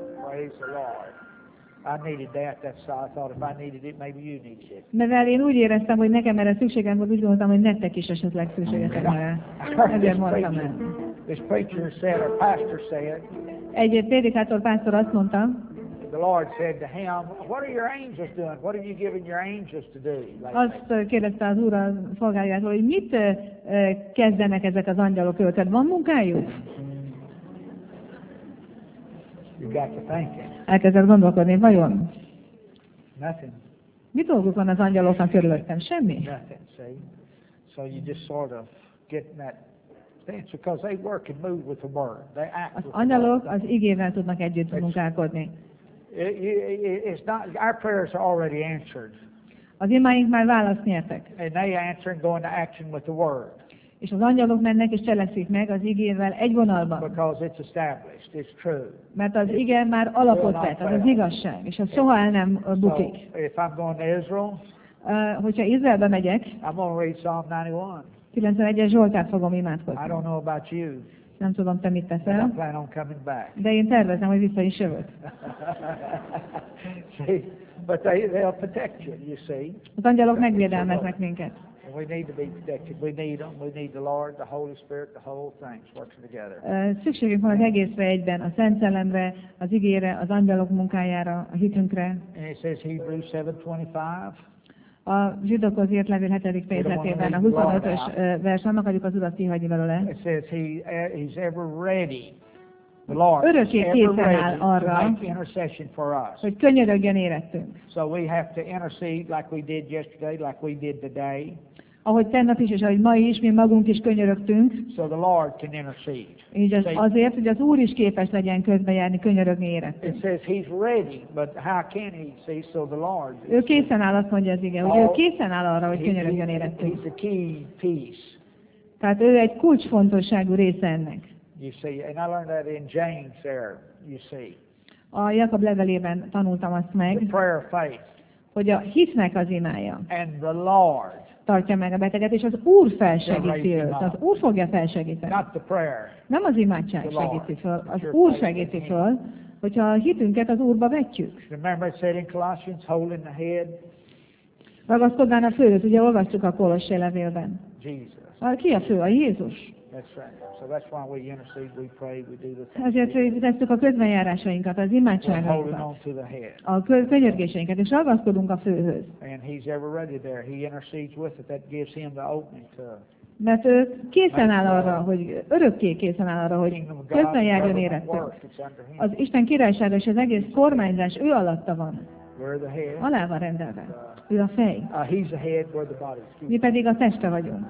Mivel én úgy éreztem, hogy nekem erre szükségem volt, úgy gondoltam, hogy nektek is esetleg szükségetek erre. Ezért mondtam el. Egy prédikátor pásztor azt mondta, azt kérdezte az Úr a szolgájától, hogy mit kezdenek ezek az angyalok őket? Van munkájuk? Elkezdett gondolkodni, vajon? Mi dolguk van az angyaloknak körülöttem? Semmi. Az angyalok az igével tudnak együtt munkálkodni. Az imáink már választ nyertek. És az angyalok mennek és cselekszik meg az igével egy vonalban. Mert az ige már alapot vett, az az igazság, és az soha el nem bukik. Hogyha Izraelbe megyek, 91-es Zsoltát fogom imádkozni. Nem tudom, te mit teszel, de én tervezem, hogy vissza is jövök. Az angyalok megvédelmeznek minket. Szükségünk van az egészre egyben, a Szent Szellemre, az igére, az angyalok munkájára, a hitünkre. A Zsidókhoz írt levél 7. fejezetében, a 25-ös vers, annak adjuk az Urat kihagyni belőle. Örökké készen áll arra, hogy könyörögjön érettünk. Ahogy tegnap is, és ahogy ma is, mi magunk is könyörögtünk. Így azért, hogy az Úr is képes legyen közbejárni, könyörögni érettünk. Ő készen áll, azt mondja az ige, hogy ő készen áll arra, hogy könyörögjön érettünk. Tehát ő egy kulcsfontosságú része ennek. A Jakab levelében tanultam azt meg, hogy a hitnek az imája tartja meg a beteget, és az Úr felsegíti őt. Az Úr fogja felsegíteni. Nem az imádság segíti föl, az Úr segíti föl hogyha a hitünket az Úrba vetjük. Remember it said in Colossians, holding the head, Ragaszkodnán a főhöz, ugye olvastuk a Kolossé levélben. Jesus. Ki a fő? A Jézus. That's right. So that's why we intercede, we pray, we do the things. Ezért tesszük a közbenjárásainkat, az We're holding imádságainkat, on to the head. a könyörgéseinket, és ragaszkodunk a főhöz. And he's ever ready there. He intercedes with it. That gives him the opening to Mert ő készen áll arra, hogy örökké készen áll arra, hogy kingdom of God. közben járjon Government érettünk. work, it's under him. Az Isten királysága és az egész kormányzás ő alatta van, We're the head. alá van rendelve. Ő a fej, He's the head, we're the body. mi pedig a teste vagyunk.